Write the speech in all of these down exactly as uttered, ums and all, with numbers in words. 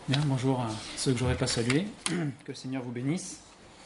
Bien, bonjour à ceux que je n'aurais pas salués. Que le Seigneur vous bénisse.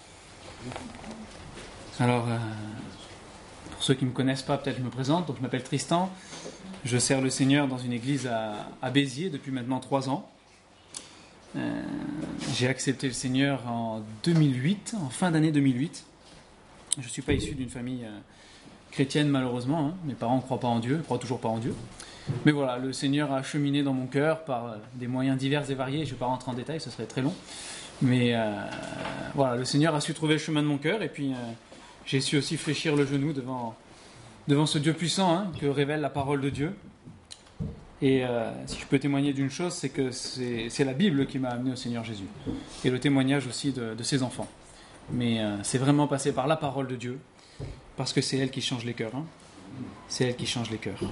Alors, euh, pour ceux qui ne me connaissent pas, peut-être je me présente. Donc, je m'appelle Tristan. Je sers le Seigneur dans une église à, à Béziers depuis maintenant trois ans. Euh, j'ai accepté le Seigneur en deux mille huit, en fin d'année deux mille huit. Je ne suis pas issu d'une famille euh, chrétienne, malheureusement. Hein. Mes parents ne croient pas en Dieu, ne croient toujours pas en Dieu. Mais voilà, le Seigneur a cheminé dans mon cœur par des moyens divers et variés. Je ne vais pas rentrer en détail, ce serait très long. Mais euh, voilà, le Seigneur a su trouver le chemin de mon cœur. Et puis, euh, j'ai su aussi fléchir le genou devant, devant ce Dieu puissant hein, que révèle la parole de Dieu. Et euh, si je peux témoigner d'une chose, c'est que c'est, c'est la Bible qui m'a amené au Seigneur Jésus. Et le témoignage aussi de, de ses enfants. Mais euh, c'est vraiment passé par la parole de Dieu. Parce que c'est elle qui change les cœurs. Hein. C'est elle qui change les cœurs.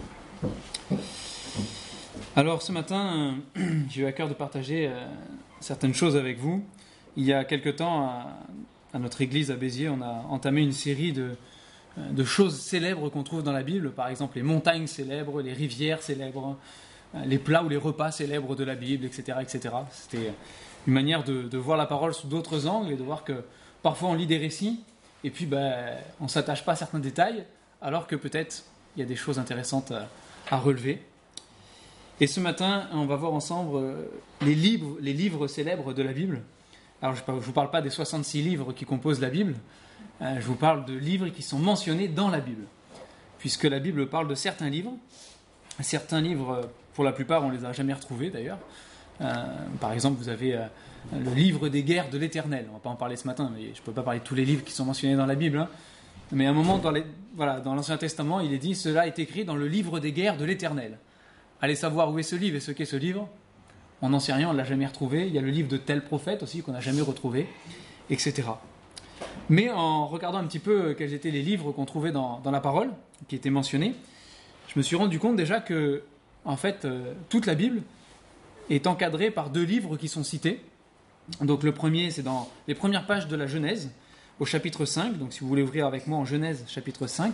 Alors ce matin, euh, j'ai eu à cœur de partager euh, certaines choses avec vous. Il y a quelque temps, à, à notre église à Béziers, on a entamé une série de, de choses célèbres qu'on trouve dans la Bible. Par exemple, les montagnes célèbres, les rivières célèbres, les plats ou les repas célèbres de la Bible, et cetera, et cetera. C'était une manière de, de voir la parole sous d'autres angles et de voir que parfois on lit des récits et puis ben, on ne s'attache pas à certains détails, alors que peut-être il y a des choses intéressantes à, à relever. Et ce matin, on va voir ensemble les livres, les livres célèbres de la Bible. Alors, je ne vous parle pas des soixante-six livres qui composent la Bible, euh, je vous parle de livres qui sont mentionnés dans la Bible. Puisque la Bible parle de certains livres. Certains livres, pour la plupart, on ne les a jamais retrouvés d'ailleurs. Euh, par exemple, vous avez euh, le livre des guerres de l'Éternel. On ne va pas en parler ce matin, mais je ne peux pas parler de tous les livres qui sont mentionnés dans la Bible. Hein. Mais à un moment, dans, les, voilà, dans l'Ancien Testament, il est dit « Cela est écrit dans le livre des guerres de l'Éternel ». Allez savoir où est ce livre et ce qu'est ce livre. On n'en sait rien, on ne l'a jamais retrouvé. Il y a le livre de tel prophète aussi qu'on n'a jamais retrouvé, et cetera. Mais en regardant un petit peu quels étaient les livres qu'on trouvait dans, dans la parole, qui étaient mentionnés, je me suis rendu compte déjà que, en fait, euh, toute la Bible est encadrée par deux livres qui sont cités. Donc le premier, c'est dans les premières pages de la Genèse, au chapitre cinq. Donc si vous voulez ouvrir avec moi en Genèse, chapitre cinq.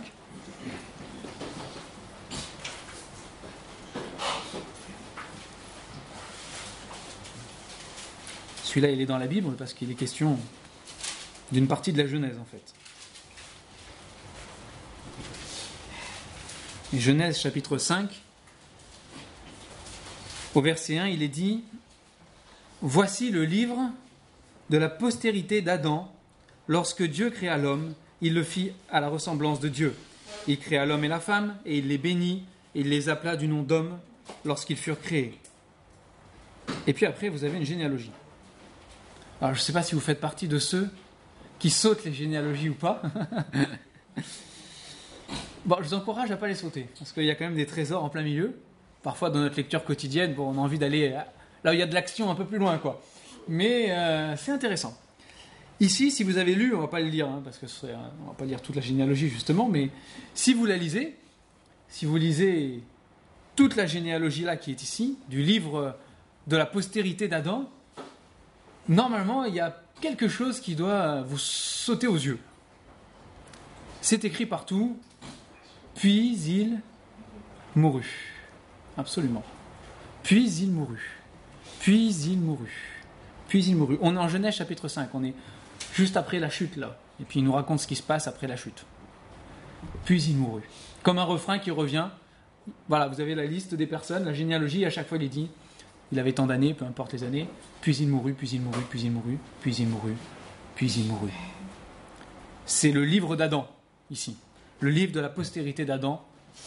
Celui-là, il est dans la Bible parce qu'il est question d'une partie de la Genèse, en fait. Et Genèse, chapitre cinq, au verset un, il est dit « Voici le livre de la postérité d'Adam. Lorsque Dieu créa l'homme, il le fit à la ressemblance de Dieu. Il créa l'homme et la femme, et il les bénit, et il les appela du nom d'homme lorsqu'ils furent créés. » Et puis après, vous avez une généalogie. Alors, je ne sais pas si vous faites partie de ceux qui sautent les généalogies ou pas. Bon, je vous encourage à ne pas les sauter, parce qu'il y a quand même des trésors en plein milieu. Parfois, dans notre lecture quotidienne, bon, on a envie d'aller là où il y a de l'action un peu plus loin, quoi. Mais euh, c'est intéressant. Ici, si vous avez lu, on ne va pas le lire, hein, parce que ce serait, on ne va pas lire toute la généalogie, justement, mais si vous la lisez, si vous lisez toute la généalogie là qui est ici, du livre de la postérité d'Adam, normalement, il y a quelque chose qui doit vous sauter aux yeux. C'est écrit partout, puis il mourut. Absolument. Puis il mourut. Puis il mourut. Puis il mourut. On est en Genèse chapitre cinq, on est juste après la chute là. Et puis il nous raconte ce qui se passe après la chute. Puis il mourut. Comme un refrain qui revient. Voilà, vous avez la liste des personnes, la généalogie, à chaque fois il est dit. Il avait tant d'années, peu importe les années, puis il mourut, puis il mourut, puis il mourut, puis il mourut, puis il mourut. C'est le livre d'Adam, ici. Le livre de la postérité d'Adam.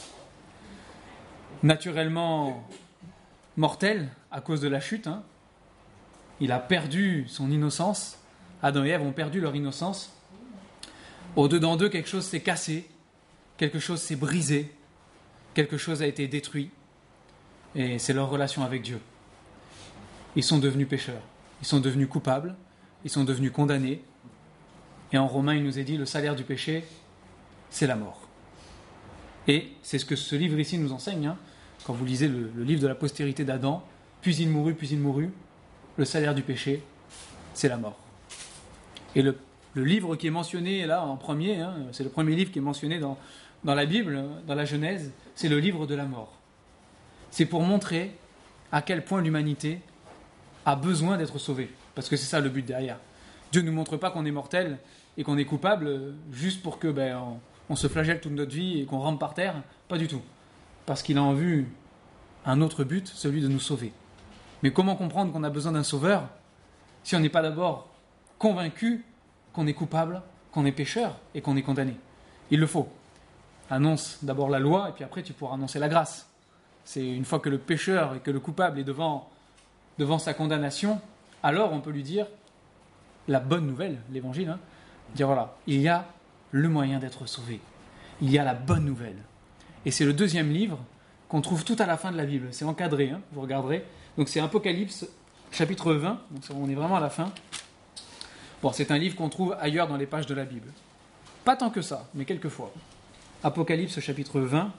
Naturellement mortel à cause de la chute. Hein. Il a perdu son innocence. Adam et Ève ont perdu leur innocence. Au-dedans d'eux, quelque chose s'est cassé, quelque chose s'est brisé, quelque chose a été détruit. Et c'est leur relation avec Dieu. Ils sont devenus pécheurs, ils sont devenus coupables, ils sont devenus condamnés. Et en Romains, il nous est dit, le salaire du péché, c'est la mort. Et c'est ce que ce livre ici nous enseigne. Hein. Quand vous lisez le, le livre de la postérité d'Adam, puis il mourut, puis il mourut, le salaire du péché, c'est la mort. Et le, le livre qui est mentionné là en premier, hein, c'est le premier livre qui est mentionné dans, dans la Bible, dans la Genèse, c'est le livre de la mort. C'est pour montrer à quel point l'humanité a besoin d'être sauvé. Parce que c'est ça le but derrière. Dieu ne nous montre pas qu'on est mortel et qu'on est coupable juste pour que ben, on, on se flagelle toute notre vie et qu'on rampe par terre. Pas du tout. Parce qu'il a en vue un autre but, celui de nous sauver. Mais comment comprendre qu'on a besoin d'un sauveur si on n'est pas d'abord convaincu qu'on est coupable, qu'on est pécheur et qu'on est condamné? Il le faut. Annonce d'abord la loi et puis après tu pourras annoncer la grâce. C'est une fois que le pécheur et que le coupable est devant, devant sa condamnation, alors on peut lui dire la bonne nouvelle, l'évangile, hein, dire voilà, il y a le moyen d'être sauvé. Il y a la bonne nouvelle. Et c'est le deuxième livre qu'on trouve tout à la fin de la Bible. C'est encadré, hein, vous regarderez. Donc c'est Apocalypse, chapitre vingt. Donc on est vraiment à la fin. Bon, c'est un livre qu'on trouve ailleurs dans les pages de la Bible. Pas tant que ça, mais quelquefois. Apocalypse, chapitre vingt.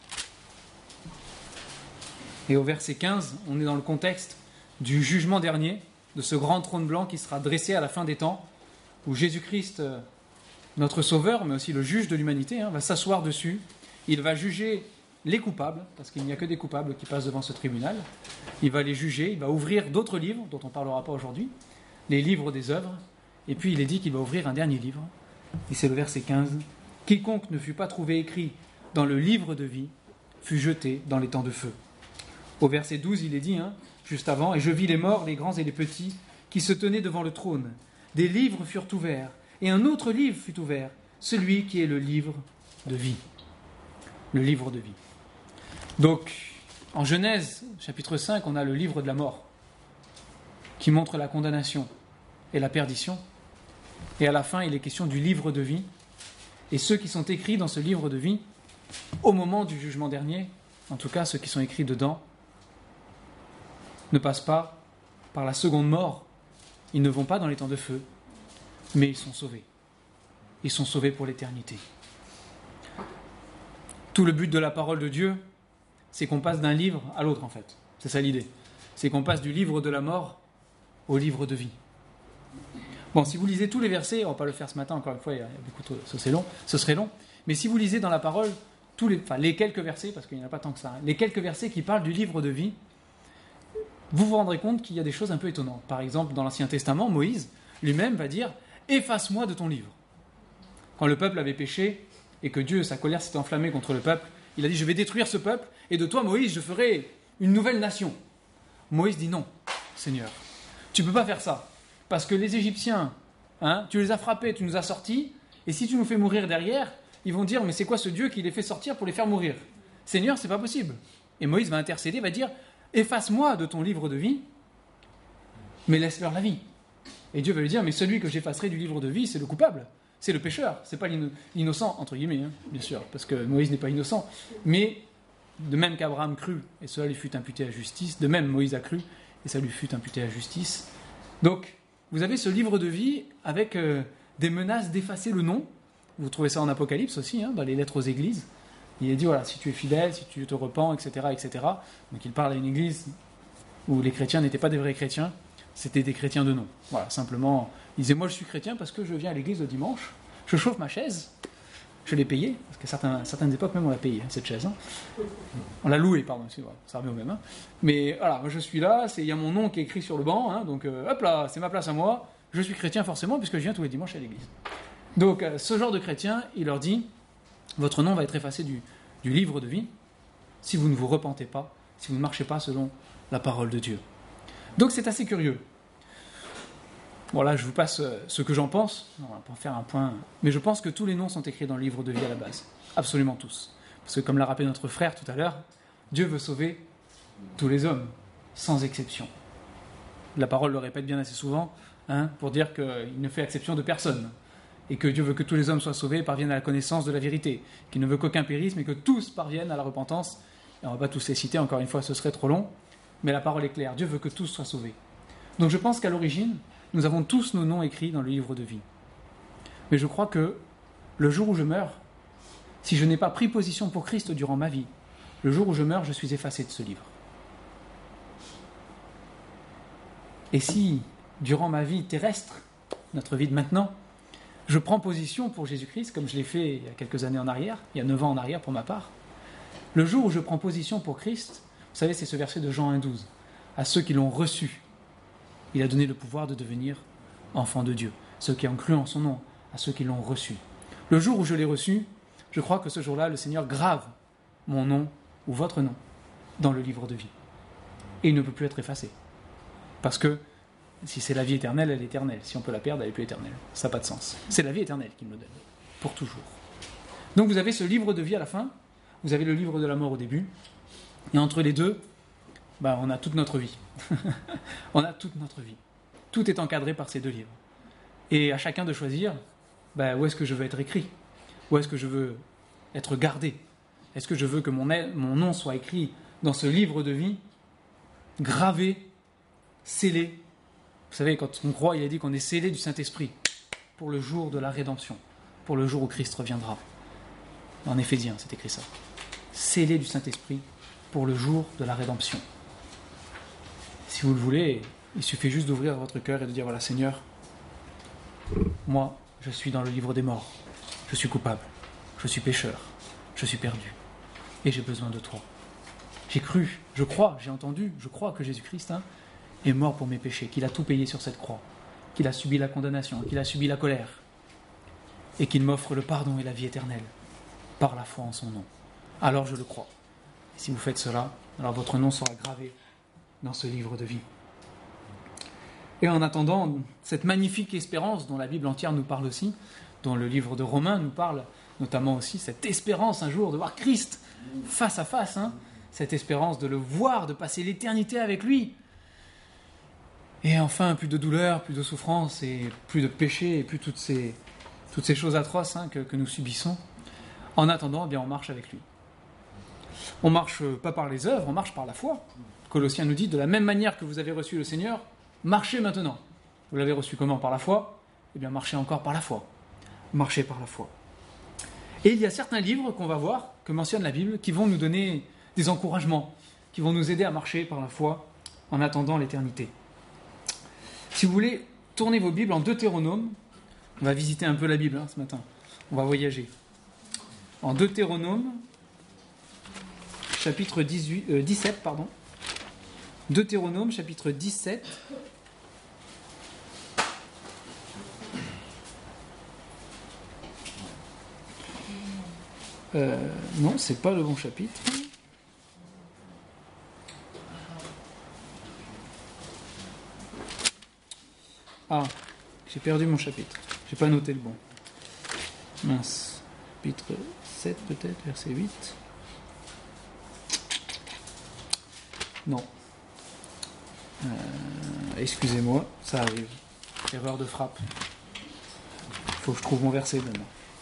Et au verset quinze, on est dans le contexte du jugement dernier, de ce grand trône blanc qui sera dressé à la fin des temps, où Jésus-Christ, notre sauveur, mais aussi le juge de l'humanité, hein, va s'asseoir dessus. Il va juger les coupables, parce qu'il n'y a que des coupables qui passent devant ce tribunal. Il va les juger, il va ouvrir d'autres livres, dont on ne parlera pas aujourd'hui, les livres des œuvres, et puis il est dit qu'il va ouvrir un dernier livre, et c'est le verset quinze. « Quiconque ne fut pas trouvé écrit dans le livre de vie fut jeté dans les temps de feu. » Au verset douze, il est dit, hein, juste avant, « Et je vis les morts, les grands et les petits, qui se tenaient devant le trône. Des livres furent ouverts, et un autre livre fut ouvert, celui qui est le livre de vie. » Le livre de vie. Donc, en Genèse, chapitre cinq, on a le livre de la mort, qui montre la condamnation et la perdition. Et à la fin, il est question du livre de vie. Et ceux qui sont écrits dans ce livre de vie, au moment du jugement dernier, en tout cas ceux qui sont écrits dedans, ne passent pas par la seconde mort. Ils ne vont pas dans les temps de feu, mais ils sont sauvés. Ils sont sauvés pour l'éternité. Tout le but de la parole de Dieu, c'est qu'on passe d'un livre à l'autre, en fait. C'est ça l'idée. C'est qu'on passe du livre de la mort au livre de vie. Bon, si vous lisez tous les versets, on ne va pas le faire ce matin, encore une fois, il y a beaucoup trop, ce serait long, ce serait long, mais si vous lisez dans la parole, tous les, enfin, les quelques versets, parce qu'il n'y en a pas tant que ça, hein, les quelques versets qui parlent du livre de vie, vous vous rendrez compte qu'il y a des choses un peu étonnantes. Par exemple, dans l'Ancien Testament, Moïse lui-même va dire « Efface-moi de ton livre ». Quand le peuple avait péché et que Dieu, sa colère s'était enflammée contre le peuple, il a dit « Je vais détruire ce peuple et de toi, Moïse, je ferai une nouvelle nation ». Moïse dit « Non, Seigneur, tu ne peux pas faire ça. Parce que les Égyptiens, hein, tu les as frappés, tu nous as sortis, et si tu nous fais mourir derrière, ils vont dire, mais c'est quoi ce Dieu qui les fait sortir pour les faire mourir? Seigneur, c'est pas possible. Et Moïse va intercéder, va dire, efface-moi de ton livre de vie, mais laisse-leur la vie. Et Dieu va lui dire, mais celui que j'effacerai du livre de vie, c'est le coupable, c'est le pécheur, c'est pas l'innocent, entre guillemets, hein, bien sûr, parce que Moïse n'est pas innocent. Mais de même qu'Abraham crut, et cela lui fut imputé à justice, de même Moïse a cru, et ça lui fut imputé à justice. Donc, vous avez ce livre de vie avec euh, des menaces d'effacer le nom. Vous trouvez ça en Apocalypse aussi, hein, dans les lettres aux églises. Il est dit, voilà, si tu es fidèle, si tu te repens, et cetera, et cetera. Donc il parle à une église où les chrétiens n'étaient pas des vrais chrétiens, c'était des chrétiens de nom. Voilà, simplement, il disait, moi je suis chrétien parce que je viens à l'église le dimanche, je chauffe ma chaise, je l'ai payée, parce qu'à certains, certaines époques même on l'a payée, cette chaise. Hein. On l'a louée, pardon, c'est vrai, ça revient au même. Hein. Mais voilà, moi je suis là, il y a mon nom qui est écrit sur le banc, hein, donc euh, hop là, c'est ma place à moi, je suis chrétien forcément, puisque je viens tous les dimanches à l'église. Donc euh, ce genre de chrétien, il leur dit, votre nom va être effacé du, du livre de vie, si vous ne vous repentez pas, si vous ne marchez pas selon la parole de Dieu. Donc c'est assez curieux. Bon là, je vous passe ce que j'en pense, on va pas faire un point, mais je pense que tous les noms sont écrits dans le livre de vie à la base, absolument tous. Parce que comme l'a rappelé notre frère tout à l'heure, Dieu veut sauver tous les hommes, sans exception. La parole le répète bien assez souvent, hein, pour dire qu'il ne fait exception de personne, et que Dieu veut que tous les hommes soient sauvés et parviennent à la connaissance de la vérité, qu'il ne veut qu'aucun périsse, mais que tous parviennent à la repentance. Et on ne va pas tous les citer, encore une fois, ce serait trop long, mais la parole est claire, Dieu veut que tous soient sauvés. Donc je pense qu'à l'origine, nous avons tous nos noms écrits dans le livre de vie. Mais je crois que le jour où je meurs, si je n'ai pas pris position pour Christ durant ma vie, le jour où je meurs, je suis effacé de ce livre. Et si, durant ma vie terrestre, notre vie de maintenant, je prends position pour Jésus-Christ, comme je l'ai fait il y a quelques années en arrière, il y a neuf ans en arrière pour ma part, le jour où je prends position pour Christ, vous savez, c'est ce verset de Jean un douze, à ceux qui l'ont reçu, Il a donné le pouvoir de devenir enfant de Dieu, ceux qui ont cru en son nom, à ceux qui l'ont reçu. Le jour où je l'ai reçu, je crois que ce jour-là, le Seigneur grave mon nom ou votre nom dans le livre de vie. Et il ne peut plus être effacé. Parce que si c'est la vie éternelle, elle est éternelle. Si on peut la perdre, elle n'est plus éternelle. Ça n'a pas de sens. C'est la vie éternelle qu'il me donne, pour toujours. Donc vous avez ce livre de vie à la fin, vous avez le livre de la mort au début, et entre les deux, bah, on a toute notre vie. On a toute notre vie. Tout est encadré par ces deux livres. Et à chacun de choisir, bah, où est-ce que je veux être écrit ? Où est-ce que je veux être gardé ? Est-ce que je veux que mon, mon nom soit écrit dans ce livre de vie, gravé, scellé ? Vous savez, quand on croit, il a dit qu'on est scellé du Saint-Esprit pour le jour de la rédemption, pour le jour où Christ reviendra. En Éphésiens, c'est écrit ça. Scellé du Saint-Esprit pour le jour de la rédemption. Si vous le voulez, il suffit juste d'ouvrir votre cœur et de dire, voilà, Seigneur, moi, je suis dans le livre des morts. Je suis coupable. Je suis pécheur. Je suis perdu. Et j'ai besoin de toi. J'ai cru, je crois, j'ai entendu, je crois que Jésus-Christ hein, est mort pour mes péchés, qu'il a tout payé sur cette croix, qu'il a subi la condamnation, qu'il a subi la colère, et qu'il m'offre le pardon et la vie éternelle par la foi en son nom. Alors je le crois. Et si vous faites cela, alors votre nom sera gravé dans ce livre de vie. Et en attendant cette magnifique espérance dont la Bible entière nous parle aussi, dont le livre de Romains nous parle notamment aussi, cette espérance un jour de voir Christ face à face, hein, cette espérance de le voir, de passer l'éternité avec lui. Et enfin, plus de douleur, plus de souffrance, et plus de péché, et plus toutes ces, toutes ces choses atroces hein, que, que nous subissons. En attendant, eh bien, on marche avec lui. On marche pas par les œuvres, on marche par la foi. Colossiens nous dit, de la même manière que vous avez reçu le Seigneur, marchez maintenant. Vous l'avez reçu comment ? Par la foi ? Eh bien, marchez encore par la foi. Marchez par la foi. Et il y a certains livres qu'on va voir, que mentionne la Bible, qui vont nous donner des encouragements, qui vont nous aider à marcher par la foi en attendant l'éternité. Si vous voulez, tournez vos Bibles en Deutéronome. On va visiter un peu la Bible hein, ce matin. On va voyager. En Deutéronome, chapitre dix-huit, euh, dix-sept, pardon. Deutéronome, chapitre dix-sept. Euh, non, c'est pas le bon chapitre. Ah, j'ai perdu mon chapitre. J'ai pas noté le bon. Mince. Chapitre sept peut-être, verset huit. Non. Euh, excusez-moi, ça arrive. Erreur de frappe. Il faut que je trouve mon verset maintenant.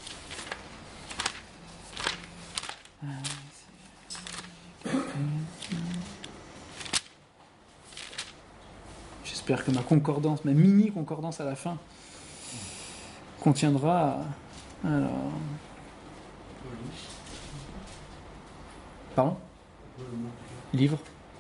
J'espère que ma concordance, ma mini concordance à la fin, contiendra. Alors. Pardon ? Livre.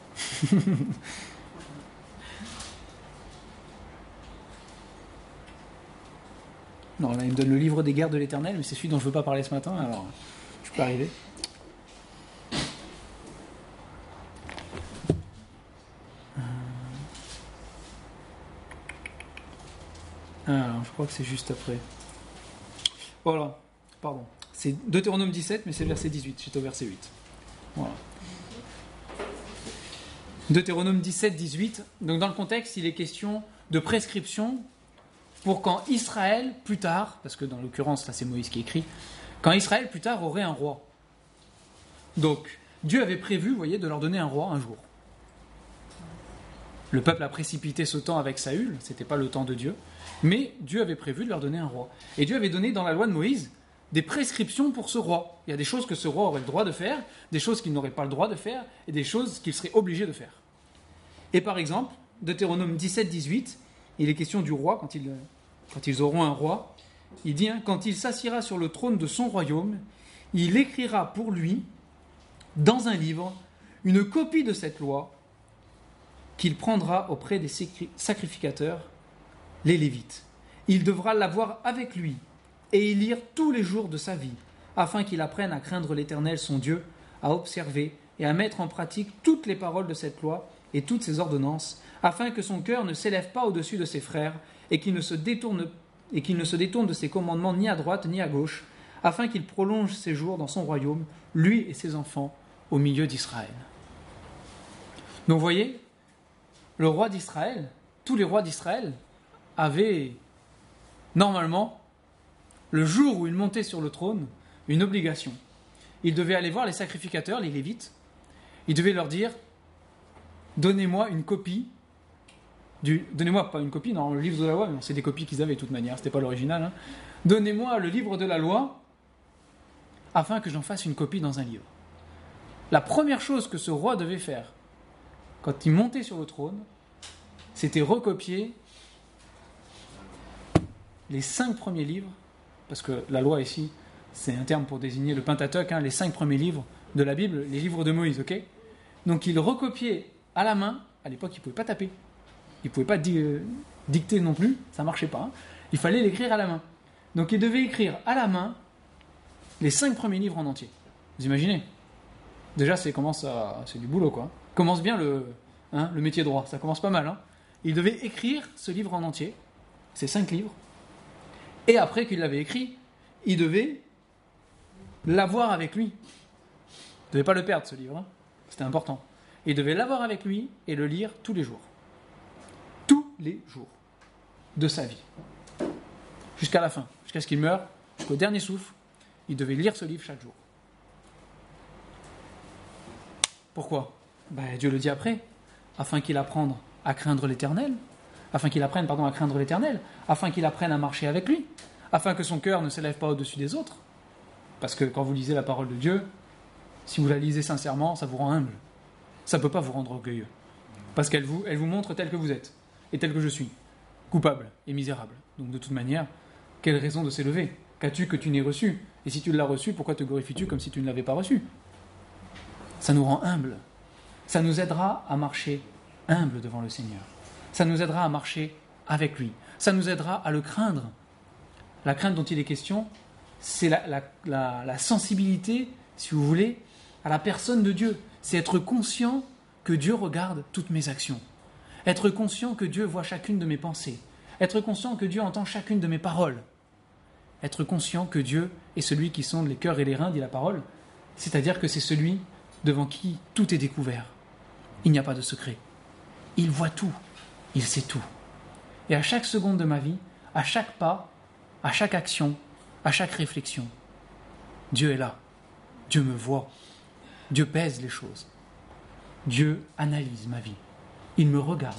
Non, là il me donne le livre des guerres de l'Éternel, mais c'est celui dont je ne veux pas parler ce matin, alors je peux arriver. Alors, je crois que c'est juste après. Voilà, pardon. C'est Deutéronome dix-sept, mais c'est verset dix-huit. J'étais au verset huit. Voilà. Deutéronome dix-sept, dix-huit. Donc, dans le contexte, il est question de prescription pour quand Israël, plus tard, parce que dans l'occurrence, là, c'est Moïse qui écrit, quand Israël, plus tard, aurait un roi. Donc, Dieu avait prévu, vous voyez, de leur donner un roi un jour. Le peuple a précipité ce temps avec Saül, c'était pas le temps de Dieu, mais Dieu avait prévu de leur donner un roi. Et Dieu avait donné dans la loi de Moïse des prescriptions pour ce roi. Il y a des choses que ce roi aurait le droit de faire, des choses qu'il n'aurait pas le droit de faire, et des choses qu'il serait obligé de faire. Et par exemple, Deutéronome dix-sept, dix-huit, il est question du roi, quand ils, quand ils auront un roi, il dit, hein, quand il s'assiera sur le trône de son royaume, il écrira pour lui, dans un livre, une copie de cette loi, qu'il prendra auprès des sacrificateurs, les Lévites. Il devra l'avoir avec lui et y lire tous les jours de sa vie, afin qu'il apprenne à craindre l'Éternel son Dieu, à observer et à mettre en pratique toutes les paroles de cette loi et toutes ses ordonnances, afin que son cœur ne s'élève pas au-dessus de ses frères, et qu'il ne se détourne, et qu'il ne se détourne de ses commandements ni à droite ni à gauche, afin qu'il prolonge ses jours dans son royaume, lui et ses enfants, au milieu d'Israël. Donc vous voyez, le roi d'Israël, tous les rois d'Israël avaient normalement, le jour où ils montaient sur le trône, une obligation. Ils devaient aller voir les sacrificateurs, les Lévites. Ils devaient leur dire « Donnez-moi une copie du... » Donnez-moi pas une copie, non, le livre de la loi, mais c'est des copies qu'ils avaient de toute manière, c'était pas l'original. Hein. « Donnez-moi le livre de la loi afin que j'en fasse une copie dans un livre. » La première chose que ce roi devait faire, quand il montait sur le trône, c'était recopier les cinq premiers livres, parce que la loi ici, c'est un terme pour désigner le Pentateuque, hein, les cinq premiers livres de la Bible, les livres de Moïse, ok ? Donc il recopiait à la main, à l'époque il ne pouvait pas taper, il ne pouvait pas di- euh, dicter non plus, ça ne marchait pas, hein. Il fallait l'écrire à la main. Donc il devait écrire à la main les cinq premiers livres en entier. Vous imaginez ? Déjà c'est, commence à, c'est du boulot quoi. Commence bien le, hein, le métier de roi, ça commence pas mal. Hein. Il devait écrire ce livre en entier, ces cinq livres, et après qu'il l'avait écrit, il devait l'avoir avec lui. Il ne devait pas le perdre, ce livre. Hein. C'était important. Il devait l'avoir avec lui et le lire tous les jours. Tous les jours de sa vie. Jusqu'à la fin. Jusqu'à ce qu'il meure, jusqu'au dernier souffle, il devait lire ce livre chaque jour. Pourquoi ? Ben, Dieu le dit après. Afin qu'il apprenne à craindre l'Éternel. Afin qu'il apprenne pardon, à craindre l'Éternel. Afin qu'il apprenne à marcher avec lui. Afin que son cœur ne s'élève pas au-dessus des autres. Parce que quand vous lisez la parole de Dieu, si vous la lisez sincèrement, ça vous rend humble. Ça ne peut pas vous rendre orgueilleux. Parce qu'elle vous, elle vous montre tel que vous êtes, et tel que je suis, coupable et misérable. Donc de toute manière, quelle raison de s'élever ? Qu'as-tu que tu n'aies reçu ? Et si tu l'as reçu, pourquoi te glorifies-tu comme si tu ne l'avais pas reçu ? Ça nous rend humble. Ça nous aidera à marcher humble devant le Seigneur. Ça nous aidera à marcher avec lui. Ça nous aidera à le craindre. La crainte dont il est question, c'est la, la, la, la sensibilité, si vous voulez, à la personne de Dieu. C'est être conscient que Dieu regarde toutes mes actions. Être conscient que Dieu voit chacune de mes pensées. Être conscient que Dieu entend chacune de mes paroles. Être conscient que Dieu est celui qui sonde les cœurs et les reins, dit la parole. C'est-à-dire que c'est celui devant qui tout est découvert. Il n'y a pas de secret. Il voit tout. Il sait tout. Et à chaque seconde de ma vie, à chaque pas, à chaque action, à chaque réflexion, Dieu est là. Dieu me voit. Dieu pèse les choses. Dieu analyse ma vie. Il me regarde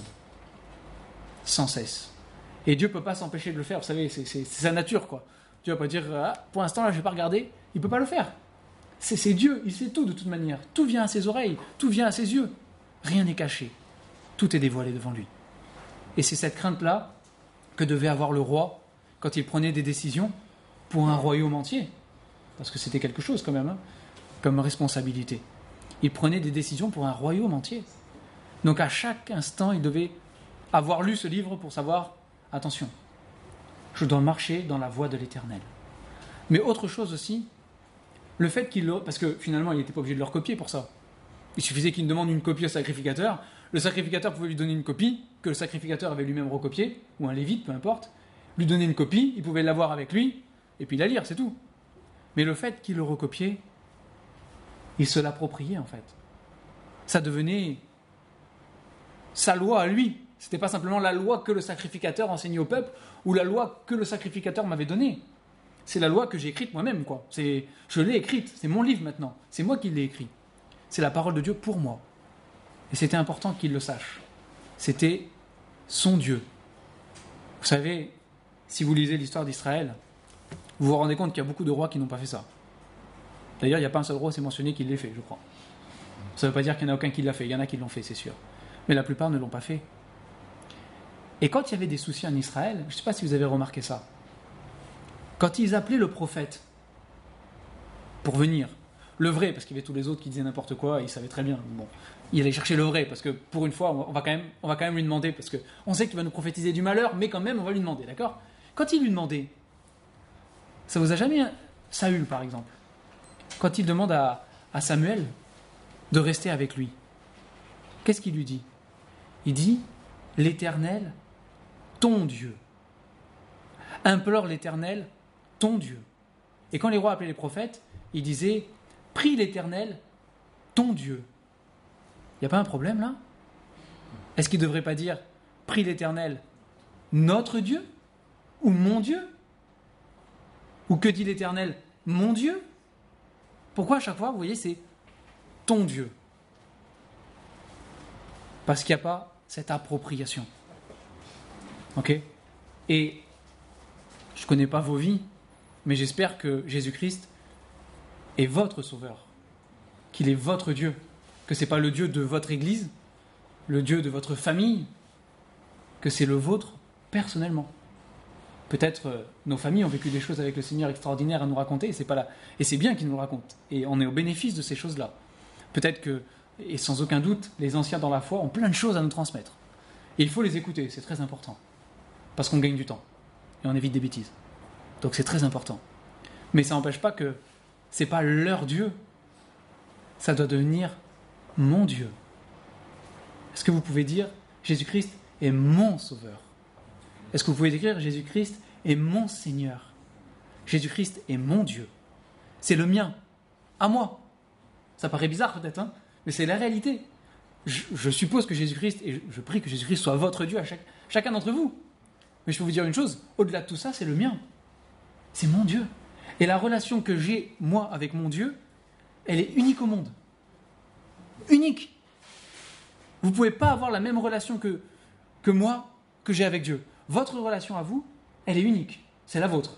sans cesse. Et Dieu ne peut pas s'empêcher de le faire. Vous savez, c'est, c'est, c'est sa nature, quoi. Dieu ne va pas dire, ah, pour l'instant, là, je ne vais pas regarder. Il ne peut pas le faire. C'est, c'est Dieu. Il sait tout de toute manière. Tout vient à ses oreilles. Tout vient à ses yeux. Rien n'est caché. Tout est dévoilé devant lui. Et c'est cette crainte-là que devait avoir le roi quand il prenait des décisions pour un royaume entier. Parce que c'était quelque chose quand même, hein, comme responsabilité. Il prenait des décisions pour un royaume entier. Donc à chaque instant, il devait avoir lu ce livre pour savoir, attention, je dois marcher dans la voie de l'Éternel. Mais autre chose aussi, le fait qu'il... Le, parce que finalement, il n'était pas obligé de le recopier pour ça. Il suffisait qu'il demande une copie au sacrificateur. Le sacrificateur pouvait lui donner une copie, que le sacrificateur avait lui-même recopiée, ou un lévite, peu importe. Lui donner une copie, il pouvait l'avoir avec lui, et puis la lire, c'est tout. Mais le fait qu'il le recopiait, il se l'appropriait en fait. Ça devenait sa loi à lui. C'était pas simplement la loi que le sacrificateur enseignait au peuple, ou la loi que le sacrificateur m'avait donnée. C'est la loi que j'ai écrite moi-même, quoi. C'est, je l'ai écrite, c'est mon livre maintenant. C'est moi qui l'ai écrit. C'est la parole de Dieu pour moi. Et c'était important qu'il le sache. C'était son Dieu. Vous savez, si vous lisez l'histoire d'Israël, vous vous rendez compte qu'il y a beaucoup de rois qui n'ont pas fait ça. D'ailleurs, il n'y a pas un seul roi, c'est mentionné, qui l'ait fait, je crois. Ça ne veut pas dire qu'il n'y en a aucun qui l'a fait. Il y en a qui l'ont fait, c'est sûr. Mais la plupart ne l'ont pas fait. Et quand il y avait des soucis en Israël, je ne sais pas si vous avez remarqué ça, quand ils appelaient le prophète pour venir, le vrai, parce qu'il y avait tous les autres qui disaient n'importe quoi, ils savaient très bien. Bon, il allait chercher le vrai, parce que pour une fois, on va quand même, on va quand même lui demander, parce qu'on sait qu'il va nous prophétiser du malheur, mais quand même, on va lui demander, d'accord ? Quand il lui demandait, ça vous a jamais... Saül, par exemple, quand il demande à, à Samuel de rester avec lui, qu'est-ce qu'il lui dit ? Il dit « l'Éternel, ton Dieu ». Implore l'Éternel, ton Dieu. Et quand les rois appelaient les prophètes, ils disaient « prie l'Éternel, ton Dieu ». Il n'y a pas un problème là ? Est-ce qu'il ne devrait pas dire « prie l'Éternel, notre Dieu » ou « mon Dieu » ? Ou que dit l'Éternel, « mon Dieu » ? Pourquoi à chaque fois, vous voyez, c'est « ton Dieu » ? Parce qu'il n'y a pas cette appropriation. Ok ? Et je ne connais pas vos vies, mais j'espère que Jésus-Christ est votre sauveur, qu'il est votre Dieu, que ce n'est pas le Dieu de votre église, le Dieu de votre famille, que c'est le vôtre personnellement. Peut-être euh, nos familles ont vécu des choses avec le Seigneur extraordinaires à nous raconter, et c'est pas là. Et c'est bien qu'ils nous le racontent, et on est au bénéfice de ces choses-là. Peut-être que, et sans aucun doute, les anciens dans la foi ont plein de choses à nous transmettre. Et il faut les écouter, c'est très important, parce qu'on gagne du temps, et on évite des bêtises. Donc c'est très important. Mais ça n'empêche pas que c'est pas leur Dieu, ça doit devenir mon Dieu. Est-ce que vous pouvez dire Jésus-Christ est mon sauveur ? Est-ce que vous pouvez dire Jésus-Christ est mon Seigneur ? Jésus-Christ est mon Dieu. C'est le mien, à moi. Ça paraît bizarre peut-être, hein, mais c'est la réalité. Je, je suppose que Jésus-Christ, et je, je prie que Jésus-Christ soit votre Dieu à chaque, chacun d'entre vous. Mais je peux vous dire une chose, au-delà de tout ça, c'est le mien. C'est mon Dieu. Et la relation que j'ai, moi, avec mon Dieu, elle est unique au monde. Unique. Vous ne pouvez pas avoir la même relation que, que moi, que j'ai avec Dieu. Votre relation à vous, elle est unique. C'est la vôtre.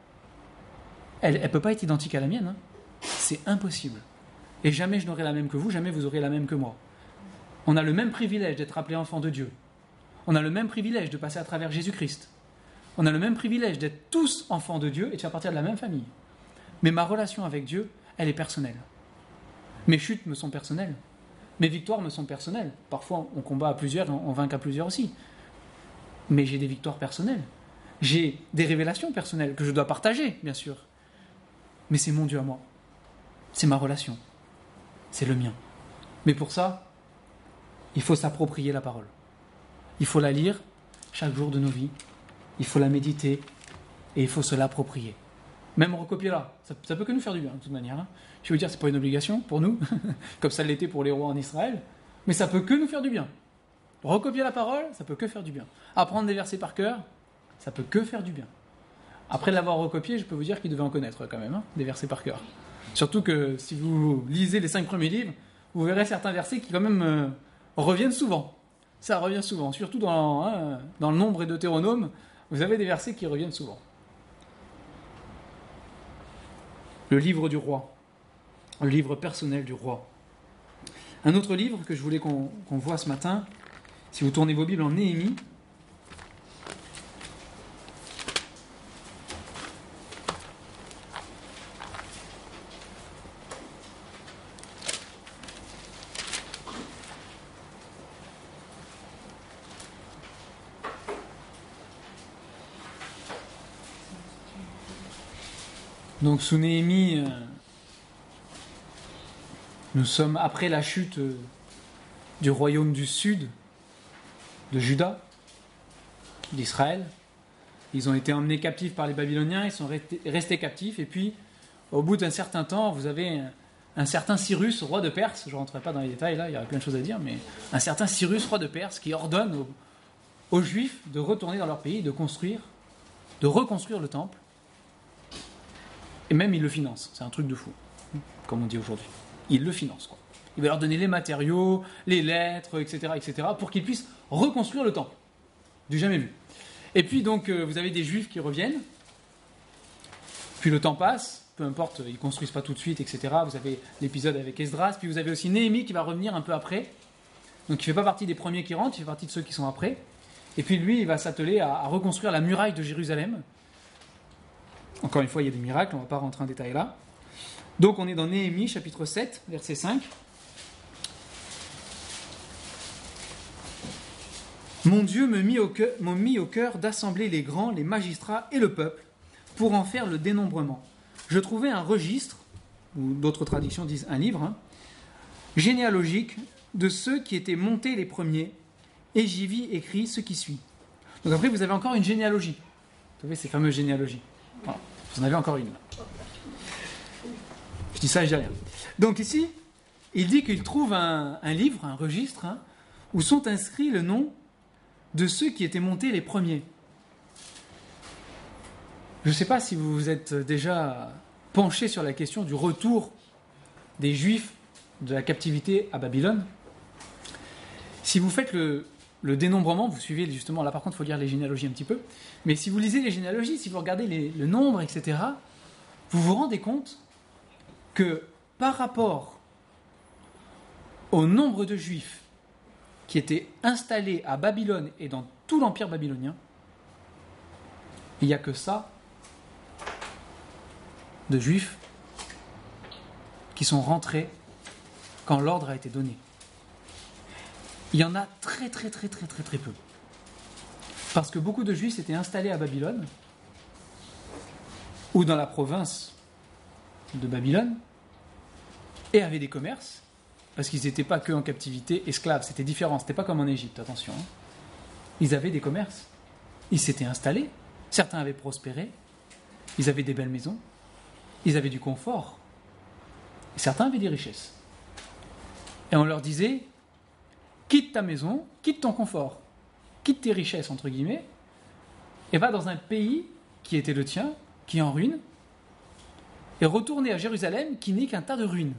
Elle ne peut pas être identique à la mienne. Hein. C'est impossible. Et jamais je n'aurai la même que vous, jamais vous aurez la même que moi. On a le même privilège d'être appelé enfant de Dieu. On a le même privilège de passer à travers Jésus-Christ. On a le même privilège d'être tous enfants de Dieu et de faire partie de la même famille. Mais ma relation avec Dieu, elle est personnelle. Mes chutes me sont personnelles. Mes victoires me sont personnelles. Parfois, on combat à plusieurs, on vainc à plusieurs aussi. Mais j'ai des victoires personnelles. J'ai des révélations personnelles que je dois partager, bien sûr. Mais c'est mon Dieu à moi. C'est ma relation. C'est le mien. Mais pour ça, il faut s'approprier la parole. Il faut la lire chaque jour de nos vies. Il faut la méditer et il faut se l'approprier. Même recopier-la, ça, ça peut que nous faire du bien, de toute manière. Hein. Je veux dire, c'est pas une obligation pour nous, comme ça l'était pour les rois en Israël, mais ça peut que nous faire du bien. Recopier la parole, ça peut que faire du bien. Apprendre des versets par cœur, ça peut que faire du bien. Après l'avoir recopié, je peux vous dire qu'il devait en connaître quand même, hein, des versets par cœur. Surtout que si vous lisez les cinq premiers livres, vous verrez certains versets qui quand même euh, reviennent souvent. Ça revient souvent, surtout dans, hein, dans le Nombre et Deutéronome, vous avez des versets qui reviennent souvent. Le livre du roi, le livre personnel du roi. Un autre livre que je voulais qu'on, qu'on voit ce matin, si vous tournez vos Bibles en Néhémie, donc sous Néhémie, euh, nous sommes après la chute euh, du royaume du sud, de Juda, d'Israël. Ils ont été emmenés captifs par les Babyloniens, ils sont restés, restés captifs, et puis au bout d'un certain temps, vous avez un, un certain Cyrus, roi de Perse, je ne rentrerai pas dans les détails là, il y aurait plein de choses à dire, mais un certain Cyrus, roi de Perse, qui ordonne aux, aux Juifs de retourner dans leur pays, de construire, de reconstruire le temple. Et même, il le finance. C'est un truc de fou, comme on dit aujourd'hui. Il le finance, quoi. Il va leur donner les matériaux, les lettres, et cetera, et cetera, pour qu'ils puissent reconstruire le temple. Du jamais vu. Et puis, donc, euh, vous avez des Juifs qui reviennent. Puis le temps passe. Peu importe, ils ne construisent pas tout de suite, et cetera. Vous avez l'épisode avec Esdras. Puis vous avez aussi Néhémie qui va revenir un peu après. Donc, il ne fait pas partie des premiers qui rentrent. Il fait partie de ceux qui sont après. Et puis, lui, il va s'atteler à, à reconstruire la muraille de Jérusalem. Encore une fois, il y a des miracles, on ne va pas rentrer en détail là. Donc on est dans Néhémie, chapitre sept, verset cinq. Mon Dieu me mit au cœur, m'a mis au cœur d'assembler les grands, les magistrats et le peuple pour en faire le dénombrement. Je trouvais un registre, ou d'autres traductions disent un livre, hein, généalogique de ceux qui étaient montés les premiers et j'y vis écrit ce qui suit. Donc après, vous avez encore une généalogie. Vous savez, ces fameuses généalogies. Voilà. Vous en avez encore une là. Je dis ça et je dis rien. Donc ici, il dit qu'il trouve un, un livre, un registre, hein, où sont inscrits le nom de ceux qui étaient montés les premiers. Je ne sais pas si vous vous êtes déjà penché sur la question du retour des Juifs de la captivité à Babylone. Si vous faites le, le dénombrement, vous suivez justement, là par contre il faut lire les généalogies un petit peu, mais si vous lisez les généalogies, si vous regardez les, le nombre, et cetera, vous vous rendez compte que par rapport au nombre de Juifs qui étaient installés à Babylone et dans tout l'empire babylonien, il n'y a que ça de Juifs qui sont rentrés quand l'ordre a été donné. Il y en a très très très très très très peu. Parce que beaucoup de Juifs étaient installés à Babylone ou dans la province de Babylone et avaient des commerces, parce qu'ils n'étaient pas que en captivité esclaves, c'était différent, c'était pas comme en Égypte, attention. Hein. Ils avaient des commerces, ils s'étaient installés, certains avaient prospéré, ils avaient des belles maisons, ils avaient du confort, et certains avaient des richesses. Et on leur disait, quitte ta maison, quitte ton confort, quitte tes richesses, entre guillemets, et va dans un pays qui était le tien, qui est en ruine, et retourner à Jérusalem, qui n'est qu'un tas de ruines.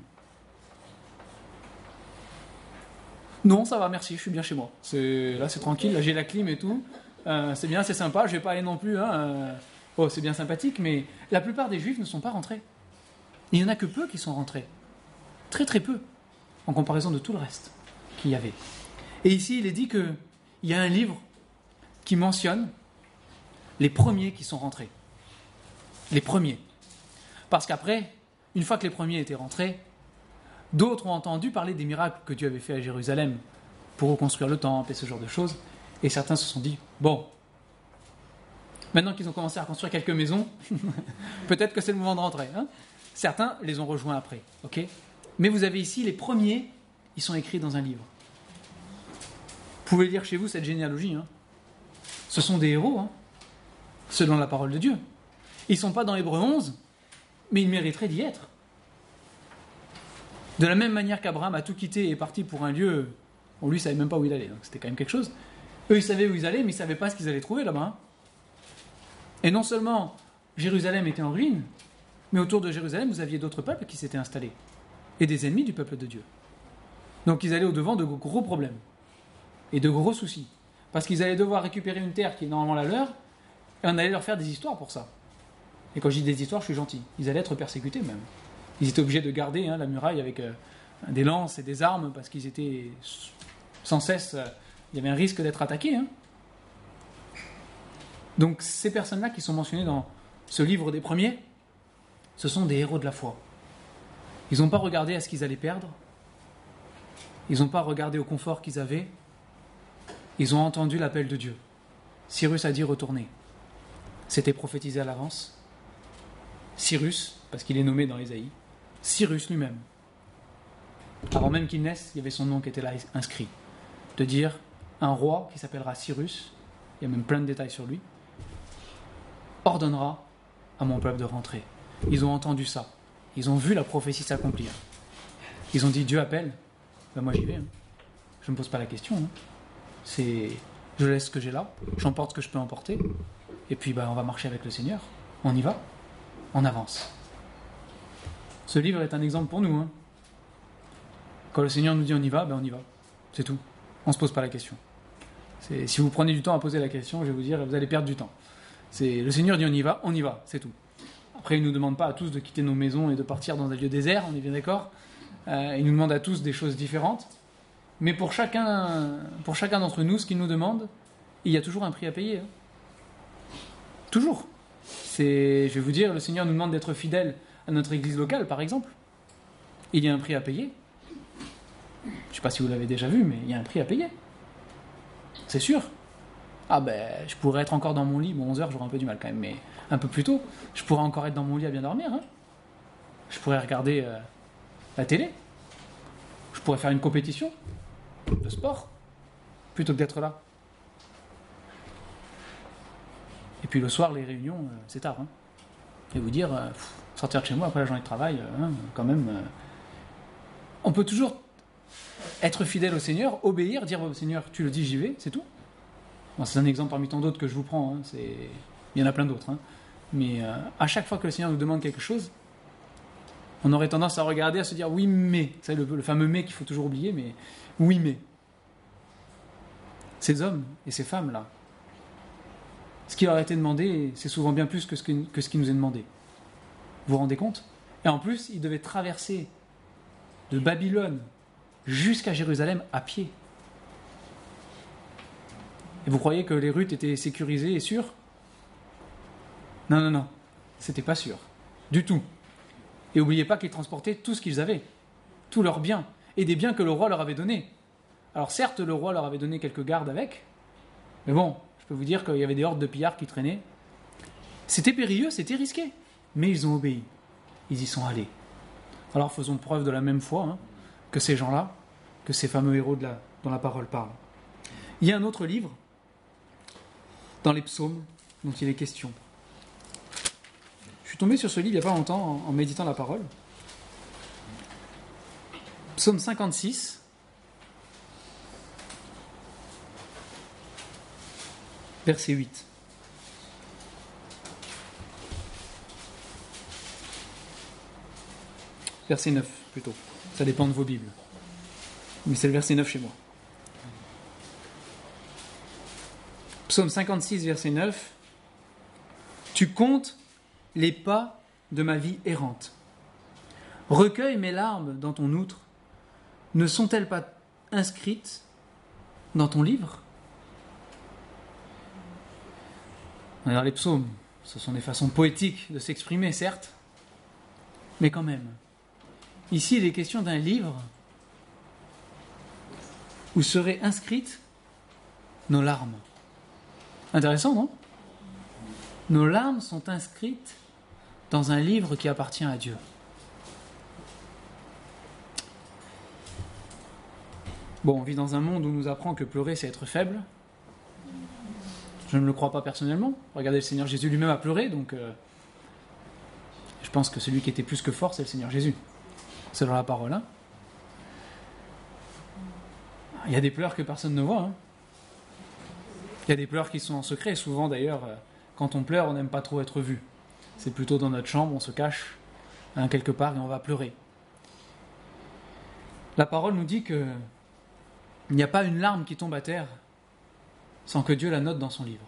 Non, ça va, merci, je suis bien chez moi. C'est, là, c'est tranquille, là, j'ai la clim et tout. Euh, c'est bien, c'est sympa, je vais pas aller non plus. Hein, euh, oh, c'est bien sympathique, mais la plupart des Juifs ne sont pas rentrés. Il n'y en a que peu qui sont rentrés. Très, très peu, en comparaison de tout le reste qu'il y avait. Et ici, il est dit qu'il y a un livre qui mentionne les premiers qui sont rentrés. Les premiers. Parce qu'après, une fois que les premiers étaient rentrés, d'autres ont entendu parler des miracles que Dieu avait fait à Jérusalem pour reconstruire le temple et ce genre de choses. Et certains se sont dit, bon, maintenant qu'ils ont commencé à construire quelques maisons, peut-être que c'est le moment de rentrer. Hein. Certains les ont rejoints après. Okay, mais vous avez ici les premiers, ils sont écrits dans un livre. Vous pouvez lire chez vous cette généalogie. Hein. Ce sont des héros, hein, selon la parole de Dieu. Ils ne sont pas dans Hébreux onze, mais ils mériteraient d'y être. De la même manière qu'Abraham a tout quitté et est parti pour un lieu, on lui ne savait même pas où il allait, donc c'était quand même quelque chose. Eux, ils savaient où ils allaient, mais ils ne savaient pas ce qu'ils allaient trouver là-bas. Hein. Et non seulement Jérusalem était en ruine, mais autour de Jérusalem, vous aviez d'autres peuples qui s'étaient installés, et des ennemis du peuple de Dieu. Donc ils allaient au-devant de gros problèmes, et de gros soucis, parce qu'ils allaient devoir récupérer une terre qui est normalement la leur, et on allait leur faire des histoires pour ça. Et quand je dis des histoires, je suis gentil. Ils allaient être persécutés même. Ils étaient obligés de garder hein, la muraille avec euh, des lances et des armes parce qu'ils étaient sans cesse... Euh, il y avait un risque d'être attaqués. Hein. Donc ces personnes-là qui sont mentionnées dans ce livre des premiers, ce sont des héros de la foi. Ils n'ont pas regardé à ce qu'ils allaient perdre. Ils n'ont pas regardé au confort qu'ils avaient. Ils ont entendu l'appel de Dieu. Cyrus a dit retournez. C'était prophétisé à l'avance. Cyrus, parce qu'il est nommé dans Ésaïe, Cyrus lui-même. Avant même qu'il naisse, il y avait son nom qui était là inscrit. De dire, un roi qui s'appellera Cyrus, il y a même plein de détails sur lui, ordonnera à mon peuple de rentrer. Ils ont entendu ça. Ils ont vu la prophétie s'accomplir. Ils ont dit, Dieu appelle. Ben moi j'y vais. Hein. Je ne me pose pas la question. Hein. C'est, je laisse ce que j'ai là, j'emporte ce que je peux emporter, et puis ben, on va marcher avec le Seigneur. On y va. On avance. Ce livre est un exemple pour nous. Hein. Quand le Seigneur nous dit on y va, ben on y va. C'est tout. On ne se pose pas la question. C'est, si vous prenez du temps à poser la question, je vais vous dire, vous allez perdre du temps. C'est, le Seigneur dit on y va, on y va, c'est tout. Après, il ne nous demande pas à tous de quitter nos maisons et de partir dans un lieu désert, on est bien d'accord. Euh, il nous demande à tous des choses différentes. Mais pour chacun, pour chacun d'entre nous, ce qu'il nous demande, il y a toujours un prix à payer. Hein. Toujours. C'est, je vais vous dire, le Seigneur nous demande d'être fidèles à notre église locale, par exemple. Il y a un prix à payer. Je ne sais pas si vous l'avez déjà vu, mais il y a un prix à payer. C'est sûr. Ah ben, je pourrais être encore dans mon lit, bon onze heures j'aurais un peu du mal quand même, mais un peu plus tôt, je pourrais encore être dans mon lit à bien dormir. Hein. Je pourrais regarder euh, la télé. Je pourrais faire une compétition de sport. plutôt que d'être là. Et puis le soir, les réunions, euh, c'est tard. Hein. Et vous dire, euh, pff, sortir de chez moi après la journée de travail, euh, hein, quand même. Euh, on peut toujours être fidèle au Seigneur, obéir, dire au Seigneur, tu le dis, j'y vais, c'est tout. Bon, c'est un exemple parmi tant d'autres que je vous prends. Hein, c'est... Il y en a plein d'autres. Hein. Mais euh, à chaque fois que le Seigneur nous demande quelque chose, on aurait tendance à regarder, à se dire oui, mais. C'est le, le fameux mais qu'il faut toujours oublier, mais oui, mais. Ces hommes et ces femmes-là, ce qui leur a été demandé, c'est souvent bien plus que ce, que, que ce qui nous est demandé. Vous vous rendez compte ? Et en plus, ils devaient traverser de Babylone jusqu'à Jérusalem à pied. Et vous croyez que les routes étaient sécurisées et sûres ? Non, non, non. C'était pas sûr. Du tout. Et n'oubliez pas qu'ils transportaient tout ce qu'ils avaient. Tous leurs biens. Et des biens que le roi leur avait donnés. Alors certes, le roi leur avait donné quelques gardes avec. Mais bon, je peux vous dire qu'il y avait des hordes de pillards qui traînaient. C'était périlleux, c'était risqué. Mais ils ont obéi. Ils y sont allés. Alors faisons preuve de la même foi hein, que ces gens-là, que ces fameux héros de la, dont la parole parle. Il y a un autre livre, dans les psaumes, dont il est question. Je suis tombé sur ce livre il n'y a pas longtemps, en, en méditant la parole. Psaume cinquante-six. Verset huit. Verset neuf, plutôt. Ça dépend de vos Bibles. Mais c'est le verset neuf chez moi. Psaume cinquante-six, verset neuf. Tu comptes les pas de ma vie errante. Recueille mes larmes dans ton outre. Ne sont-elles pas inscrites dans ton livre ? Alors les psaumes, ce sont des façons poétiques de s'exprimer, certes, mais quand même. Ici, il est question d'un livre où seraient inscrites nos larmes. Intéressant, non ? Nos larmes sont inscrites dans un livre qui appartient à Dieu. Bon, on vit dans un monde où on nous apprend que pleurer, c'est être faible. Je ne le crois pas personnellement. Regardez, le Seigneur Jésus lui-même a pleuré, donc euh, je pense que celui qui était plus que fort, c'est le Seigneur Jésus. Selon la parole. Hein. Il y a des pleurs que personne ne voit. Hein. Il y a des pleurs qui sont en secret. Souvent, d'ailleurs, euh, quand on pleure, on n'aime pas trop être vu. C'est plutôt dans notre chambre, on se cache hein, quelque part et on va pleurer. La parole nous dit que il n'y a pas une larme qui tombe à terre sans que Dieu la note dans son livre.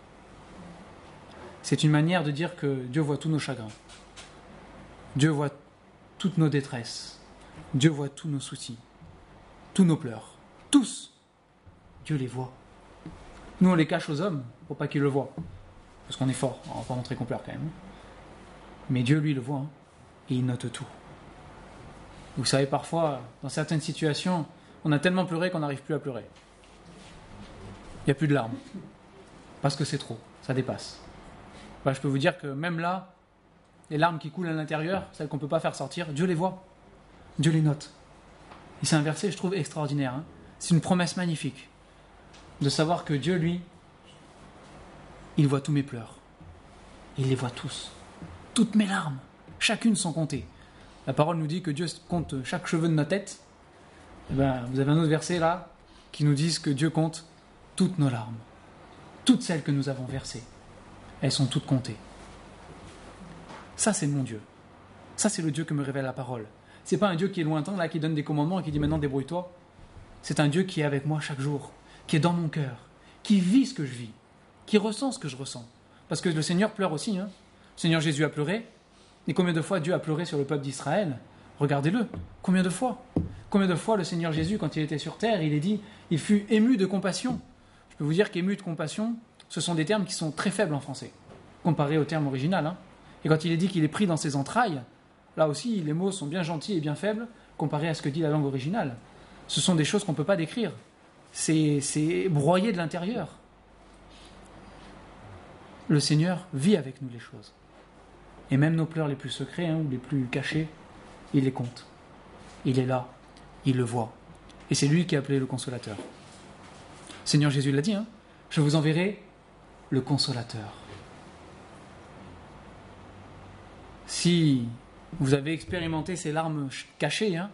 C'est une manière de dire que Dieu voit tous nos chagrins. Dieu voit toutes nos détresses. Dieu voit tous nos soucis. Tous nos pleurs. Tous. Dieu les voit. Nous, on les cache aux hommes pour pas qu'ils le voient. Parce qu'on est fort. On va pas montrer qu'on pleure quand même. Mais Dieu, lui, le voit. Hein, et il note tout. Vous savez, parfois, dans certaines situations, on a tellement pleuré qu'on n'arrive plus à pleurer. Il n'y a plus de larmes. Parce que c'est trop. Ça dépasse. Ben, je peux vous dire que même là, les larmes qui coulent à l'intérieur, celles qu'on ne peut pas faire sortir, Dieu les voit. Dieu les note. Et c'est un verset, je trouve, extraordinaire. Hein. C'est une promesse magnifique. De savoir que Dieu, lui, il voit tous mes pleurs. Il les voit tous. Toutes mes larmes. Chacune sont comptées. La parole nous dit que Dieu compte chaque cheveu de ma tête. Et ben, vous avez un autre verset là qui nous dit que Dieu compte toutes nos larmes. Toutes celles que nous avons versées. Elles sont toutes comptées. Ça, c'est mon Dieu. Ça, c'est le Dieu que me révèle la parole. C'est pas un Dieu qui est lointain, là, qui donne des commandements et qui dit maintenant débrouille-toi. C'est un Dieu qui est avec moi chaque jour, qui est dans mon cœur, qui vit ce que je vis, qui ressent ce que je ressens. Parce que le Seigneur pleure aussi. Hein. Le Seigneur Jésus a pleuré. Et combien de fois Dieu a pleuré sur le peuple d'Israël ? Regardez-le. Combien de fois ? Combien de fois le Seigneur Jésus, quand il était sur terre, il est dit, il fut ému de compassion. Je peux vous dire qu'ému de compassion, ce sont des termes qui sont très faibles en français, comparés au terme original. Hein. Et quand il est dit qu'il est pris dans ses entrailles, là aussi, les mots sont bien gentils et bien faibles, comparés à ce que dit la langue originale. Ce sont des choses qu'on ne peut pas décrire. C'est, c'est broyé de l'intérieur. Le Seigneur vit avec nous les choses. Et même nos pleurs les plus secrets, hein, ou les plus cachés, il les compte. Il est là, il le voit. Et c'est lui qui a appelé le Consolateur. Seigneur Jésus l'a dit, hein, je vous enverrai le consolateur. Si vous avez expérimenté ces larmes cachées, hein,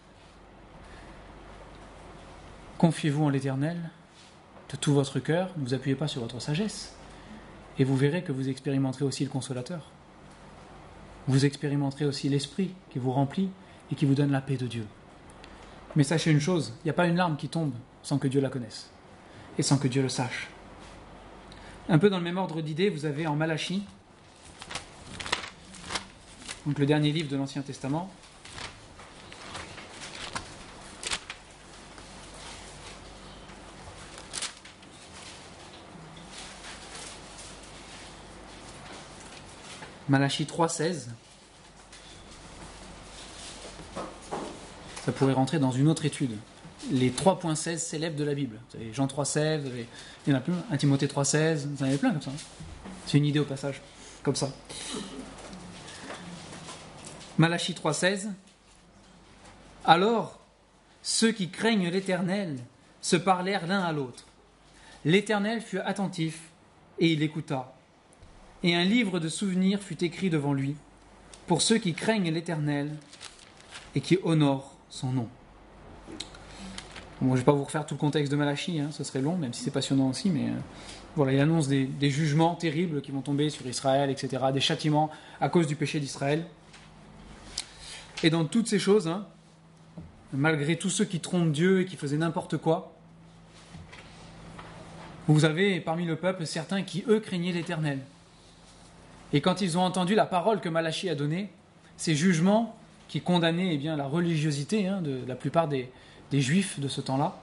confiez-vous en l'Éternel de tout votre cœur, ne vous appuyez pas sur votre sagesse, et vous verrez que vous expérimenterez aussi le consolateur. Vous expérimenterez aussi l'Esprit qui vous remplit et qui vous donne la paix de Dieu. Mais sachez une chose, il n'y a pas une larme qui tombe sans que Dieu la connaisse et sans que Dieu le sache. Un peu dans le même ordre d'idées, vous avez en Malachie, donc le dernier livre de l'Ancien Testament, Malachie trois seize. Ça pourrait rentrer dans une autre étude. Les trois point seize célèbres de la Bible. Vous avez Jean trois seize, vous avez... il y en a plein, un Timothée trois seize, vous en avez plein comme ça. C'est une idée au passage, comme ça. Malachie trois seize. Alors, ceux qui craignent l'Éternel se parlèrent l'un à l'autre. L'Éternel fut attentif et il écouta. Et un livre de souvenirs fut écrit devant lui pour ceux qui craignent l'Éternel et qui honorent son nom. Bon, je ne vais pas vous refaire tout le contexte de Malachie, hein, ce serait long, même si c'est passionnant aussi, mais euh, voilà, il annonce des, des jugements terribles qui vont tomber sur Israël, et cetera, des châtiments à cause du péché d'Israël. Et dans toutes ces choses, hein, malgré tous ceux qui trompent Dieu et qui faisaient n'importe quoi, vous avez parmi le peuple certains qui, eux, craignaient l'Éternel. Et quand ils ont entendu la parole que Malachie a donnée, ces jugements qui condamnaient eh bien, la religiosité hein, de la plupart des, des Juifs de ce temps-là,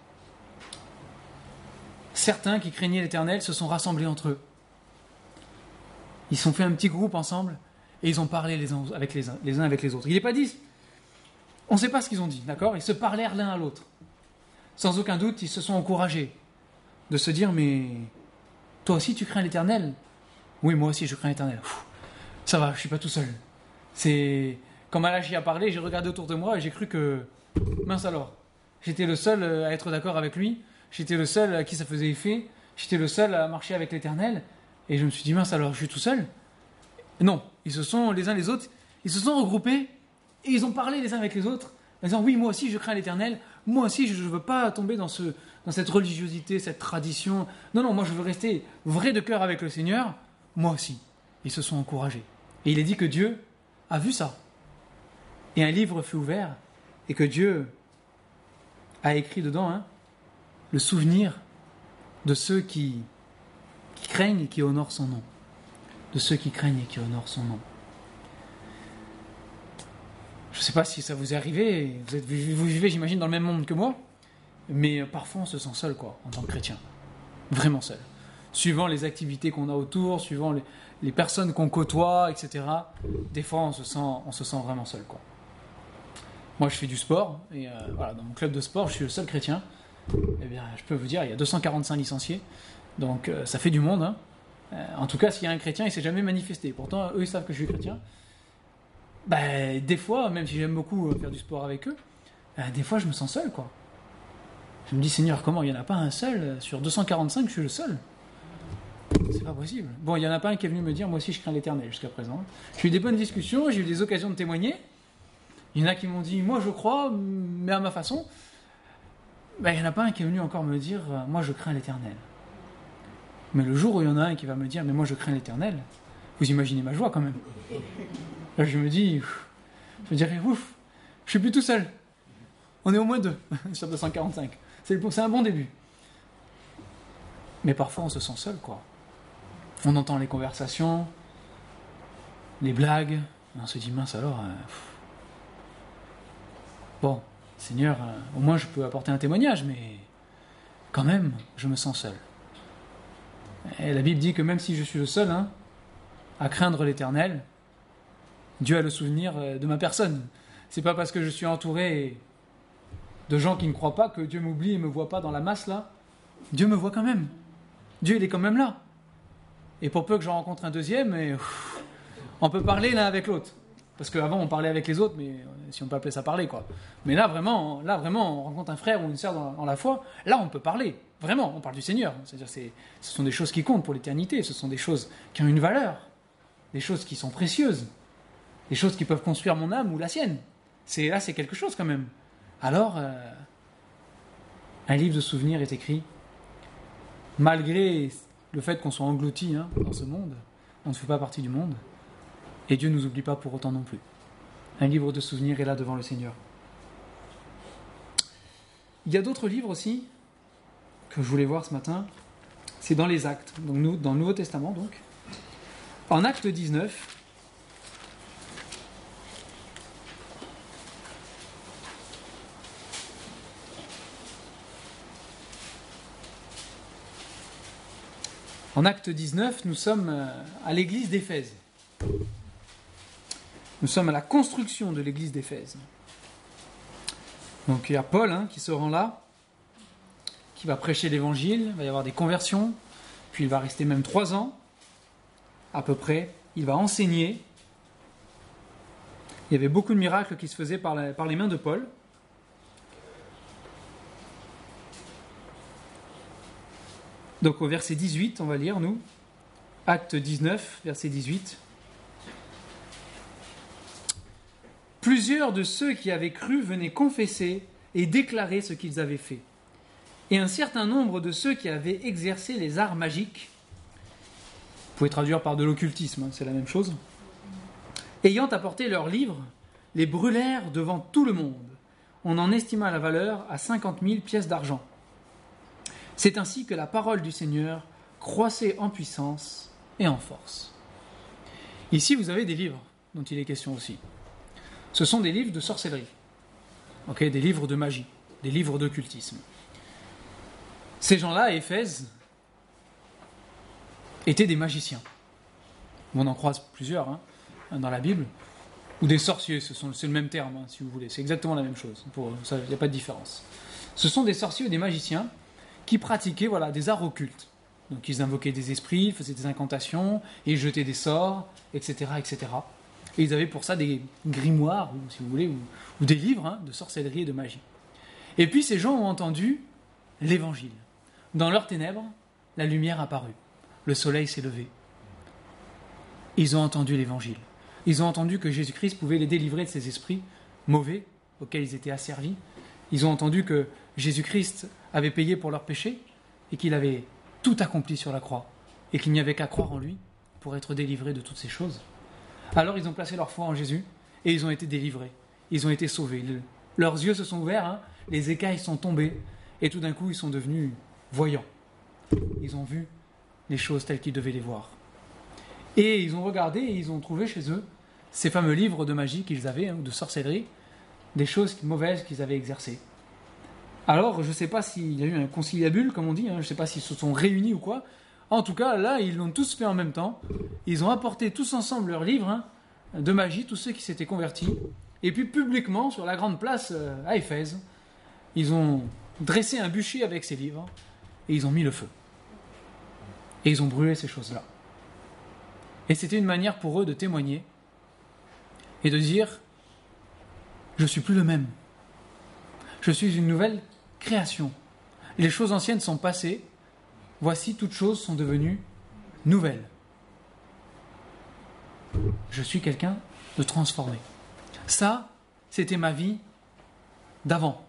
certains qui craignaient l'Éternel se sont rassemblés entre eux. Ils se sont fait un petit groupe ensemble et ils ont parlé les uns avec les uns, les uns avec les autres. Il n'est pas dit, on ne sait pas ce qu'ils ont dit, d'accord ? Ils se parlèrent l'un à l'autre. Sans aucun doute, ils se sont encouragés de se dire, mais toi aussi tu crains l'Éternel ? Oui, moi aussi je crains l'Éternel. Pff, ça va, je ne suis pas tout seul. C'est... Quand Malachie a parlé, j'ai regardé autour de moi et j'ai cru que, mince alors, j'étais le seul à être d'accord avec lui, j'étais le seul à qui ça faisait effet, j'étais le seul à marcher avec l'Éternel, et je me suis dit, mince alors, je suis tout seul ? Non, ils se sont, les uns les autres, ils se sont regroupés, et ils ont parlé les uns avec les autres, en disant, oui, moi aussi je crains l'Éternel, moi aussi je ne veux pas tomber dans, ce, dans cette religiosité, cette tradition, non, non, moi je veux rester vrai de cœur avec le Seigneur, moi aussi. Ils se sont encouragés. Et il est dit que Dieu a vu ça. Et un livre fut ouvert, et que Dieu a écrit dedans hein, le souvenir de ceux qui, qui craignent et qui honorent son nom. De ceux qui craignent et qui honorent son nom. Je ne sais pas si ça vous est arrivé, vous, êtes, vous vivez, j'imagine, dans le même monde que moi, mais parfois on se sent seul, quoi, en tant que chrétien. Vraiment seul. Suivant les activités qu'on a autour, suivant les, les personnes qu'on côtoie, et cetera. Des fois, on se sent, on se sent vraiment seul, quoi. Moi, je fais du sport, et euh, voilà, dans mon club de sport, je suis le seul chrétien. Eh bien, je peux vous dire, il y a deux cent quarante-cinq licenciés, donc euh, ça fait du monde. Hein. Euh, en tout cas, s'il y a un chrétien, il ne s'est jamais manifesté. Pourtant, eux, ils savent que je suis chrétien. Ben, des fois, même si j'aime beaucoup faire du sport avec eux, ben, des fois, je me sens seul, quoi. Je me dis, Seigneur, comment il n'y en a pas un seul ? Sur deux cent quarante-cinq, je suis le seul. C'est pas possible. Bon, il n'y en a pas un qui est venu me dire, moi aussi, je crains l'Éternel jusqu'à présent. J'ai eu des bonnes discussions, j'ai eu des occasions de témoigner. Il y en a qui m'ont dit, moi je crois, mais à ma façon. Ben, il n'y en a pas un qui est venu encore me dire, moi je crains l'Éternel. Mais le jour où il y en a un qui va me dire, mais moi je crains l'Éternel, vous imaginez ma joie quand même. Là, je me dis, ouf, je me dirais, ouf, je suis plus tout seul. On est au moins deux sur deux cent quarante-cinq. C'est, le, c'est un bon début. Mais parfois on se sent seul, quoi. On entend les conversations, les blagues, et on se dit, mince alors, euh, bon, Seigneur, euh, au moins je peux apporter un témoignage, mais quand même, je me sens seul. Et la Bible dit que même si je suis le seul hein, à craindre l'Éternel, Dieu a le souvenir de ma personne. C'est pas parce que je suis entouré de gens qui ne croient pas que Dieu m'oublie et me voit pas dans la masse là. Dieu me voit quand même. Dieu, il est quand même là. Et pour peu que j'en rencontre un deuxième, et, ouf, on peut parler l'un avec l'autre. Parce qu'avant, on parlait avec les autres, mais si on peut appeler ça parler, quoi. Mais là, vraiment, là, vraiment, on rencontre un frère ou une sœur dans, dans la foi, là, on peut parler. Vraiment, on parle du Seigneur. C'est-à-dire c'est, ce sont des choses qui comptent pour l'éternité, ce sont des choses qui ont une valeur, des choses qui sont précieuses, des choses qui peuvent construire mon âme ou la sienne. C'est, là, c'est quelque chose quand même. Alors, euh, un livre de souvenirs est écrit. Malgré le fait qu'on soit englouti hein, dans ce monde, on ne fait pas partie du monde, et Dieu ne nous oublie pas pour autant non plus. Un livre de souvenirs est là devant le Seigneur. Il y a d'autres livres aussi que je voulais voir ce matin. C'est dans les Actes, donc nous, dans le Nouveau Testament donc. En Acte dix-neuf, en Acte dix-neuf, nous sommes à l'église d'Éphèse. Nous sommes à la construction de l'église d'Éphèse. Donc il y a Paul hein, qui se rend là, qui va prêcher l'évangile, il va y avoir des conversions, puis il va rester même trois ans, à peu près. Il va enseigner. Il y avait beaucoup de miracles qui se faisaient par, la, par les mains de Paul. Donc au verset dix-huit, on va lire, nous. Acte dix-neuf, verset dix-huit. Plusieurs de ceux qui avaient cru venaient confesser et déclarer ce qu'ils avaient fait. Et un certain nombre de ceux qui avaient exercé les arts magiques, vous pouvez traduire par de l'occultisme, hein, c'est la même chose, ayant apporté leurs livres, les brûlèrent devant tout le monde. On en estima la valeur à cinquante mille pièces d'argent. C'est ainsi que la parole du Seigneur croissait en puissance et en force. Ici, vous avez des livres dont il est question aussi. Ce sont des livres de sorcellerie, okay, des livres de magie, des livres d'occultisme. Ces gens-là, à Éphèse, étaient des magiciens. On en croise plusieurs hein, dans la Bible, ou des sorciers, ce sont, c'est le même terme, hein, si vous voulez, c'est exactement la même chose, il n'y a pas de différence. Ce sont des sorciers ou des magiciens qui pratiquaient voilà, des arts occultes. Donc ils invoquaient des esprits, faisaient des incantations, et jetaient des sorts, et cetera, et cetera. Et ils avaient pour ça des grimoires, ou, si vous voulez, ou, ou des livres hein, de sorcellerie et de magie. Et puis ces gens ont entendu l'évangile. Dans leurs ténèbres, la lumière apparut. Le soleil s'est levé. Ils ont entendu l'évangile. Ils ont entendu que Jésus-Christ pouvait les délivrer de ces esprits mauvais auxquels ils étaient asservis. Ils ont entendu que Jésus-Christ avait payé pour leurs péchés et qu'il avait tout accompli sur la croix et qu'il n'y avait qu'à croire en lui pour être délivrés de toutes ces choses. Alors ils ont placé leur foi en Jésus et ils ont été délivrés. Ils ont été sauvés. Le, leurs yeux se sont ouverts, hein, les écailles sont tombées et tout d'un coup ils sont devenus voyants. Ils ont vu les choses telles qu'ils devaient les voir. Et ils ont regardé et ils ont trouvé chez eux ces fameux livres de magie qu'ils avaient, hein, de sorcellerie, des choses mauvaises qu'ils avaient exercées. Alors je ne sais pas s'il y a eu un conciliabule, comme on dit, hein, je ne sais pas s'ils se sont réunis ou quoi. En tout cas, là, ils l'ont tous fait en même temps. Ils ont apporté tous ensemble leurs livres hein, de magie, tous ceux qui s'étaient convertis. Et puis, publiquement, sur la grande place euh, à Éphèse, ils ont dressé un bûcher avec ces livres et ils ont mis le feu. Et ils ont brûlé ces choses-là. Et c'était une manière pour eux de témoigner et de dire « Je ne suis plus le même. Je suis une nouvelle création. Les choses anciennes sont passées. Voici, toutes choses sont devenues nouvelles. Je suis quelqu'un de transformé. » Ça, c'était ma vie d'avant.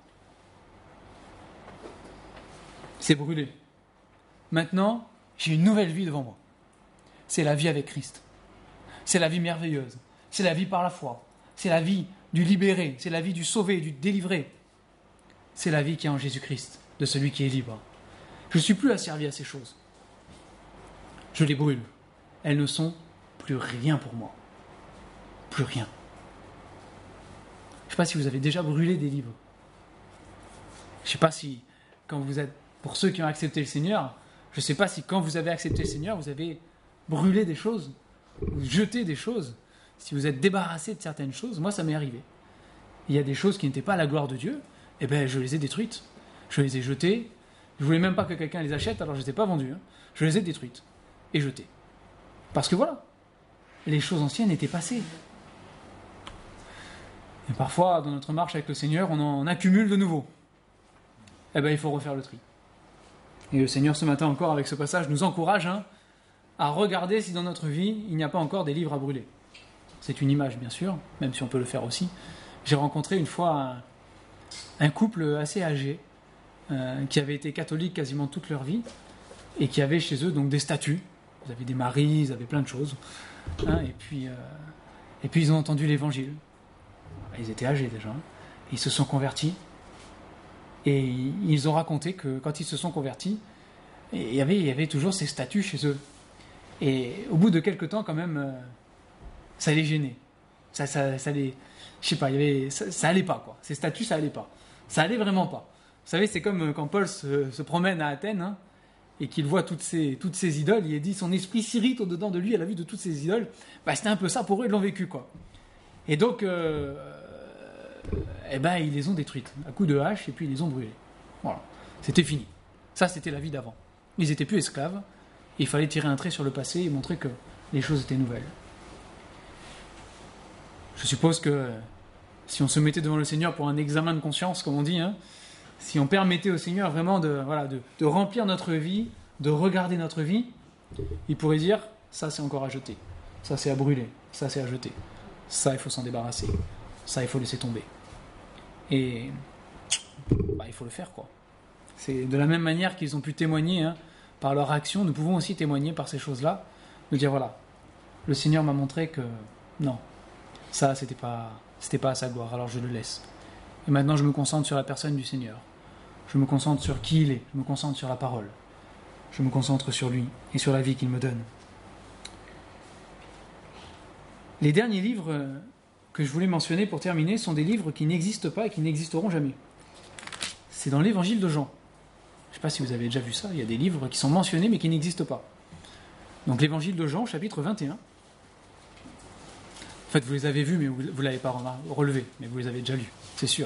C'est brûlé. Maintenant, j'ai une nouvelle vie devant moi. C'est la vie avec Christ. C'est la vie merveilleuse. C'est la vie par la foi. C'est la vie du libéré. C'est la vie du sauvé, du délivré. C'est la vie qui est en Jésus-Christ, de celui qui est libre. Je ne suis plus asservi à ces choses. Je les brûle. Elles ne sont plus rien pour moi. Plus rien. Je ne sais pas si vous avez déjà brûlé des livres. Je ne sais pas si, quand vous êtes, pour ceux qui ont accepté le Seigneur, je ne sais pas si quand vous avez accepté le Seigneur, vous avez brûlé des choses, jeté des choses, si vous êtes débarrassé de certaines choses. Moi, ça m'est arrivé. Il y a des choses qui n'étaient pas à la gloire de Dieu, et bien je les ai détruites. Je les ai jetées. Je ne voulais même pas que quelqu'un les achète, alors je ne les ai pas vendues. Hein. Je les ai détruites et jetées. Parce que voilà, les choses anciennes étaient passées. Et parfois, dans notre marche avec le Seigneur, on en accumule de nouveau. Eh bien, il faut refaire le tri. Et le Seigneur, ce matin encore, avec ce passage, nous encourage hein, à regarder si dans notre vie, il n'y a pas encore des livres à brûler. C'est une image, bien sûr, même si on peut le faire aussi. J'ai rencontré une fois un, un couple assez âgé, euh, qui avait été catholique quasiment toute leur vie, et qui avait chez eux donc des statues. Ils avaient des maris, ils avaient plein de choses. Hein, et, puis, euh, et puis ils ont entendu l'évangile. Ils étaient âgés déjà. Hein, ils se sont convertis. Et ils ont raconté que quand ils se sont convertis, il y avait, il y avait toujours ces statues chez eux. Et au bout de quelques temps, quand même, euh, ça les gênait. Ça, ça, ça les, je sais pas, il y avait, ça, ça allait pas quoi. Ces statues, ça allait pas. Ça allait vraiment pas. Vous savez, c'est comme quand Paul se, se promène à Athènes hein, et qu'il voit toutes ces, toutes ces idoles. Il est dit, son esprit s'irrite au-dedans de lui à la vue de toutes ces idoles. Bah, c'était un peu ça pour eux, ils l'ont vécu quoi. Et donc, euh, eh ben, ils les ont détruites à coups de hache et puis ils les ont brûlées. Voilà, c'était fini. Ça, c'était la vie d'avant. Ils n'étaient plus esclaves. Et il fallait tirer un trait sur le passé et montrer que les choses étaient nouvelles. Je suppose que si on se mettait devant le Seigneur pour un examen de conscience, comme on dit, hein, si on permettait au Seigneur vraiment de, voilà, de, de remplir notre vie, de regarder notre vie, il pourrait dire, ça c'est encore à jeter, ça c'est à brûler, ça c'est à jeter, ça il faut s'en débarrasser, ça il faut laisser tomber. Et bah, il faut le faire quoi. C'est de la même manière qu'ils ont pu témoigner hein, par leur action, nous pouvons aussi témoigner par ces choses-là, de dire voilà, le Seigneur m'a montré que non, ça c'était pas, c'était pas à sa gloire, alors je le laisse. Et maintenant je me concentre sur la personne du Seigneur. Je me concentre sur qui il est, je me concentre sur la parole. Je me concentre sur lui et sur la vie qu'il me donne. Les derniers livres que je voulais mentionner pour terminer sont des livres qui n'existent pas et qui n'existeront jamais. C'est dans l'évangile de Jean. Je ne sais pas si vous avez déjà vu ça, il y a des livres qui sont mentionnés mais qui n'existent pas. Donc l'évangile de Jean, chapitre vingt et un. En fait, vous les avez vus, mais vous ne l'avez pas relevé, mais vous les avez déjà lus, c'est sûr.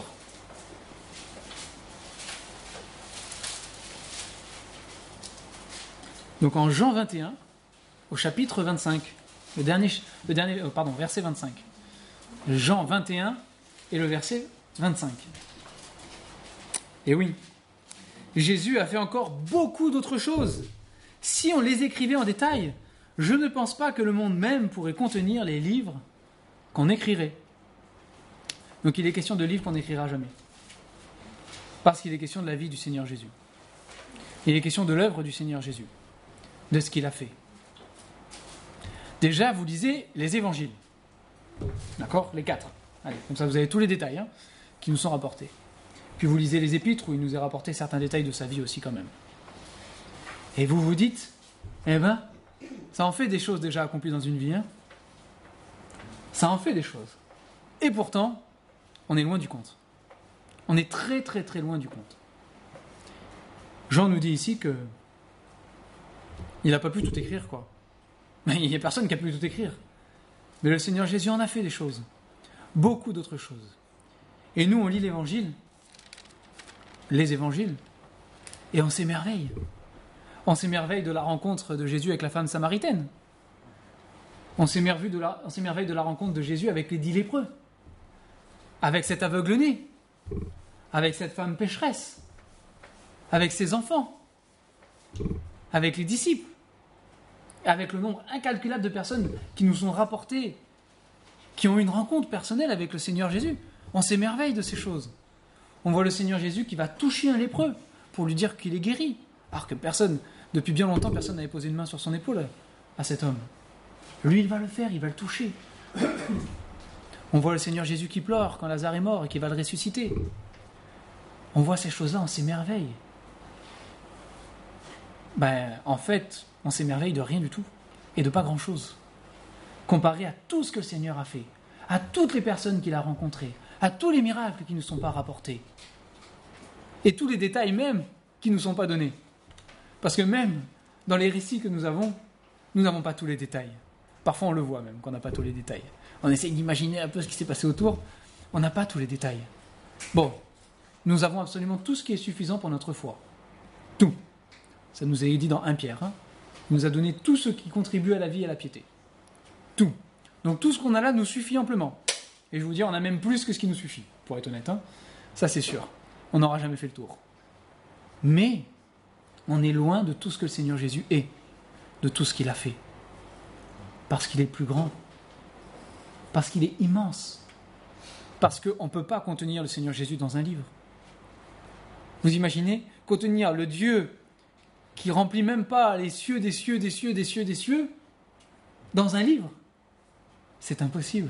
Donc en Jean vingt et un, au chapitre vingt-cinq, le dernier, le dernier euh, pardon, verset vingt-cinq. Jean vingt et un et le verset vingt-cinq. Et oui, Jésus a fait encore beaucoup d'autres choses. Si on les écrivait en détail, je ne pense pas que le monde même pourrait contenir les livres qu'on écrirait. Donc il est question de livres qu'on n'écrira jamais. Parce qu'il est question de la vie du Seigneur Jésus. Il est question de l'œuvre du Seigneur Jésus, de ce qu'il a fait. Déjà, vous lisez les évangiles. D'accord ? Les quatre. Allez, comme ça vous avez tous les détails hein, qui nous sont rapportés. Puis vous lisez les épîtres où il nous est rapporté certains détails de sa vie aussi quand même. Et vous vous dites, eh ben, ça en fait des choses déjà accomplies dans une vie. Hein. Ça en fait des choses. Et pourtant, on est loin du compte. On est très très très loin du compte. Jean nous dit ici que il n'a pas pu tout écrire, quoi. Mais il n'y a personne qui a pu tout écrire. Mais le Seigneur Jésus en a fait des choses. Beaucoup d'autres choses. Et nous, on lit l'évangile, les évangiles, et on s'émerveille. On s'émerveille de la rencontre de Jésus avec la femme samaritaine. On s'émerveille de la, on s'émerveille de la rencontre de Jésus avec les dix lépreux. Avec cet aveugle-né. Avec cette femme pécheresse. Avec ses enfants. Avec les disciples. Avec le nombre incalculable de personnes qui nous sont rapportées, qui ont eu une rencontre personnelle avec le Seigneur Jésus. On s'émerveille de ces choses. On voit le Seigneur Jésus qui va toucher un lépreux pour lui dire qu'il est guéri. Alors que personne, depuis bien longtemps, personne n'avait posé une main sur son épaule à cet homme. Lui, il va le faire, il va le toucher. On voit le Seigneur Jésus qui pleure quand Lazare est mort et qui va le ressusciter. On voit ces choses-là, on s'émerveille. Ben, en fait, on s'émerveille de rien du tout et de pas grand-chose. Comparé à tout ce que le Seigneur a fait, à toutes les personnes qu'il a rencontrées, à tous les miracles qui ne nous sont pas rapportés et tous les détails même qui ne nous sont pas donnés. Parce que même dans les récits que nous avons, nous n'avons pas tous les détails. Parfois on le voit même qu'on n'a pas tous les détails. On essaye d'imaginer un peu ce qui s'est passé autour, on n'a pas tous les détails. Bon, nous avons absolument tout ce qui est suffisant pour notre foi. Tout. Ça nous est dit dans un Pierre. Hein. Il nous a donné tout ce qui contribue à la vie et à la piété. Tout. Donc tout ce qu'on a là nous suffit amplement. Et je vous dis, on a même plus que ce qui nous suffit, pour être honnête. Hein. Ça c'est sûr. On n'aura jamais fait le tour. Mais, on est loin de tout ce que le Seigneur Jésus est, de tout ce qu'il a fait. Parce qu'il est plus grand, parce qu'il est immense, parce qu'on ne peut pas contenir le Seigneur Jésus dans un livre. Vous imaginez contenir le Dieu qui remplit même pas les cieux des cieux, des cieux, des cieux, des cieux, dans un livre? C'est impossible.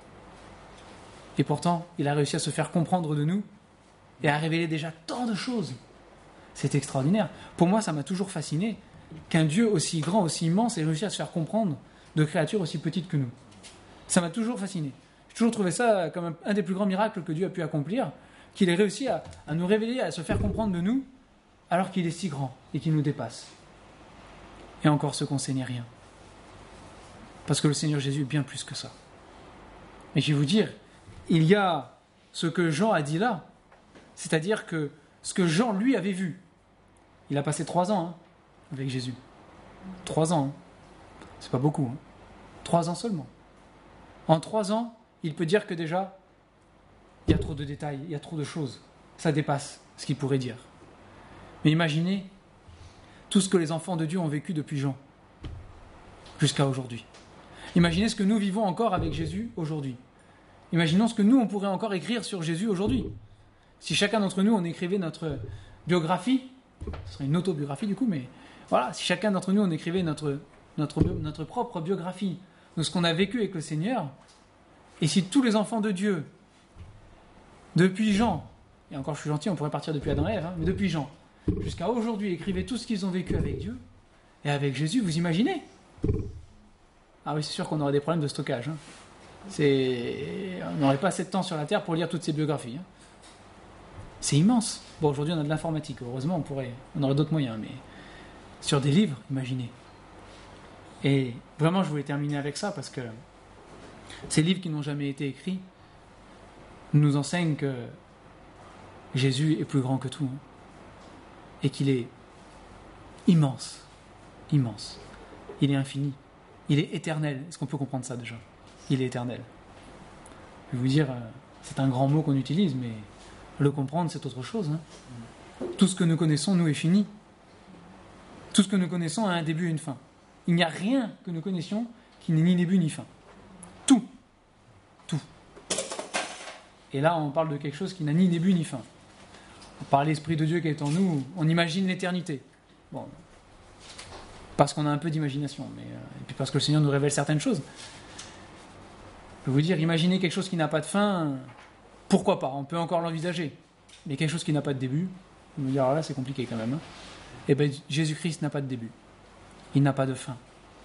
Et pourtant, il a réussi à se faire comprendre de nous et à révéler déjà tant de choses. C'est extraordinaire. Pour moi, ça m'a toujours fasciné qu'un Dieu aussi grand, aussi immense ait réussi à se faire comprendre de créatures aussi petites que nous. Ça m'a toujours fasciné. J'ai toujours trouvé ça comme un, un des plus grands miracles que Dieu a pu accomplir, qu'il ait réussi à, à nous révéler, à se faire comprendre de nous, alors qu'il est si grand et qu'il nous dépasse. Et encore ce qu'on sait n'est rien. Parce que le Seigneur Jésus est bien plus que ça. Mais je vais vous dire, il y a ce que Jean a dit là, c'est-à-dire que ce que Jean, lui, avait vu. Il a passé trois ans hein, avec Jésus. Trois ans. Hein. C'est pas beaucoup. Hein. Trois ans seulement. En trois ans, il peut dire que déjà, il y a trop de détails, il y a trop de choses. Ça dépasse ce qu'il pourrait dire. Mais imaginez tout ce que les enfants de Dieu ont vécu depuis Jean, jusqu'à aujourd'hui. Imaginez ce que nous vivons encore avec Jésus aujourd'hui. Imaginons ce que nous, on pourrait encore écrire sur Jésus aujourd'hui. Si chacun d'entre nous, on écrivait notre biographie, ce serait une autobiographie du coup, mais voilà, si chacun d'entre nous, on écrivait notre, notre, notre propre biographie de ce qu'on a vécu avec le Seigneur, et si tous les enfants de Dieu, depuis Jean, et encore je suis gentil, on pourrait partir depuis Adam et Ève, hein, mais depuis Jean, jusqu'à aujourd'hui, écrivaient tout ce qu'ils ont vécu avec Dieu et avec Jésus, vous imaginez? Ah oui, c'est sûr qu'on aurait des problèmes de stockage. Hein. C'est... On n'aurait pas assez de temps sur la Terre pour lire toutes ces biographies. Hein. C'est immense. Bon, aujourd'hui, on a de l'informatique. Heureusement, on pourrait, on aurait d'autres moyens. Mais sur des livres, imaginez. Et vraiment, je voulais terminer avec ça parce que ces livres qui n'ont jamais été écrits nous enseignent que Jésus est plus grand que tout. Hein, et qu'il est immense. Immense. Il est infini. Il est éternel. Est-ce qu'on peut comprendre ça déjà? Il est éternel. Je vais vous dire, c'est un grand mot qu'on utilise, mais le comprendre, c'est autre chose. Hein. Tout ce que nous connaissons, nous, est fini. Tout ce que nous connaissons a un début et une fin. Il n'y a rien que nous connaissions qui n'ait ni début ni fin. Tout. Tout. Et là, on parle de quelque chose qui n'a ni début ni fin. Par l'Esprit de Dieu qui est en nous, on imagine l'éternité. Bon, parce qu'on a un peu d'imagination, mais, euh, et puis parce que le Seigneur nous révèle certaines choses. Je peux vous dire, imaginez quelque chose qui n'a pas de fin, pourquoi pas, on peut encore l'envisager. Mais quelque chose qui n'a pas de début, vous me dire, alors là c'est compliqué quand même. Hein. Eh bien, Jésus-Christ n'a pas de début. Il n'a pas de fin.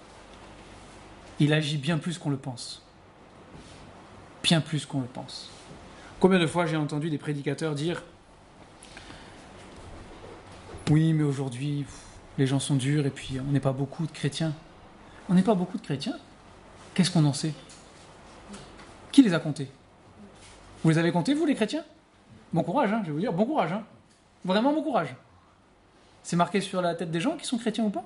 Il agit bien plus qu'on le pense. Bien plus qu'on le pense. Combien de fois j'ai entendu des prédicateurs dire « Oui, mais aujourd'hui, les gens sont durs et puis on n'est pas beaucoup de chrétiens. » On n'est pas beaucoup de chrétiens? Qu'est-ce qu'on en sait? Qui les a comptés? Vous les avez comptés, vous, les chrétiens? Bon courage, hein, je vais vous dire, bon courage. Hein. Vraiment bon courage. C'est marqué sur la tête des gens qui sont chrétiens ou pas?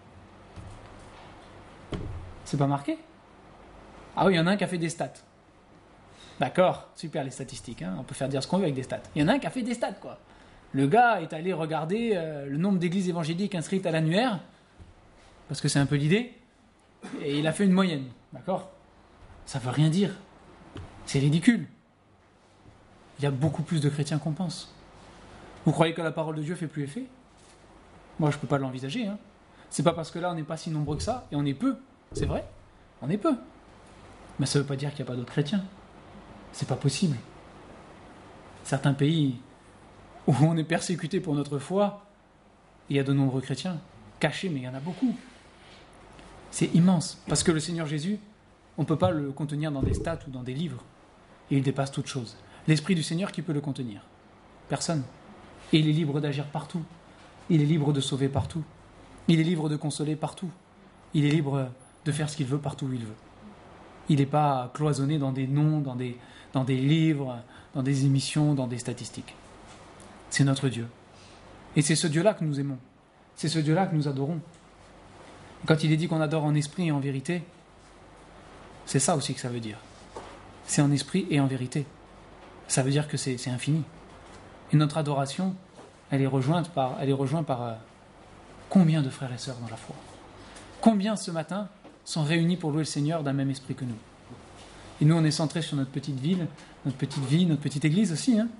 C'est pas marqué? Ah oui, il y en a un qui a fait des stats. D'accord, super les statistiques, hein, on peut faire dire ce qu'on veut avec des stats. Il y en a un qui a fait des stats, quoi. Le gars est allé regarder euh, le nombre d'églises évangéliques inscrites à l'annuaire, parce que c'est un peu l'idée, et il a fait une moyenne, d'accord? Ça veut rien dire. C'est ridicule. Il y a beaucoup plus de chrétiens qu'on pense. Vous croyez que la parole de Dieu fait plus effet? Moi, je ne peux pas l'envisager. Hein. C'est pas parce que là, on n'est pas si nombreux que ça, et on est peu. C'est vrai, on est peu. Mais ça ne veut pas dire qu'il n'y a pas d'autres chrétiens. C'est pas possible. Certains pays où on est persécuté pour notre foi, il y a de nombreux chrétiens. Cachés, mais il y en a beaucoup. C'est immense. Parce que le Seigneur Jésus, on ne peut pas le contenir dans des stats ou dans des livres. Et il dépasse toute chose. L'Esprit du Seigneur, qui peut le contenir? Personne. Et il est libre d'agir partout. Il est libre de sauver partout. Il est libre de consoler partout. Il est libre de faire ce qu'il veut partout où il veut. Il n'est pas cloisonné dans des noms, dans des, dans des livres, dans des émissions, dans des statistiques. C'est notre Dieu. Et c'est ce Dieu-là que nous aimons. C'est ce Dieu-là que nous adorons. Quand il est dit qu'on adore en esprit et en vérité, c'est ça aussi que ça veut dire. C'est en esprit et en vérité. Ça veut dire que c'est, c'est infini. Et notre adoration, elle est rejointe par, elle est rejointe par, Combien de frères et sœurs dans la foi? Combien ce matin sont réunis pour louer le Seigneur d'un même esprit que nous? Et nous, on est centrés sur notre petite ville, notre petite vie, notre petite église aussi. Hein.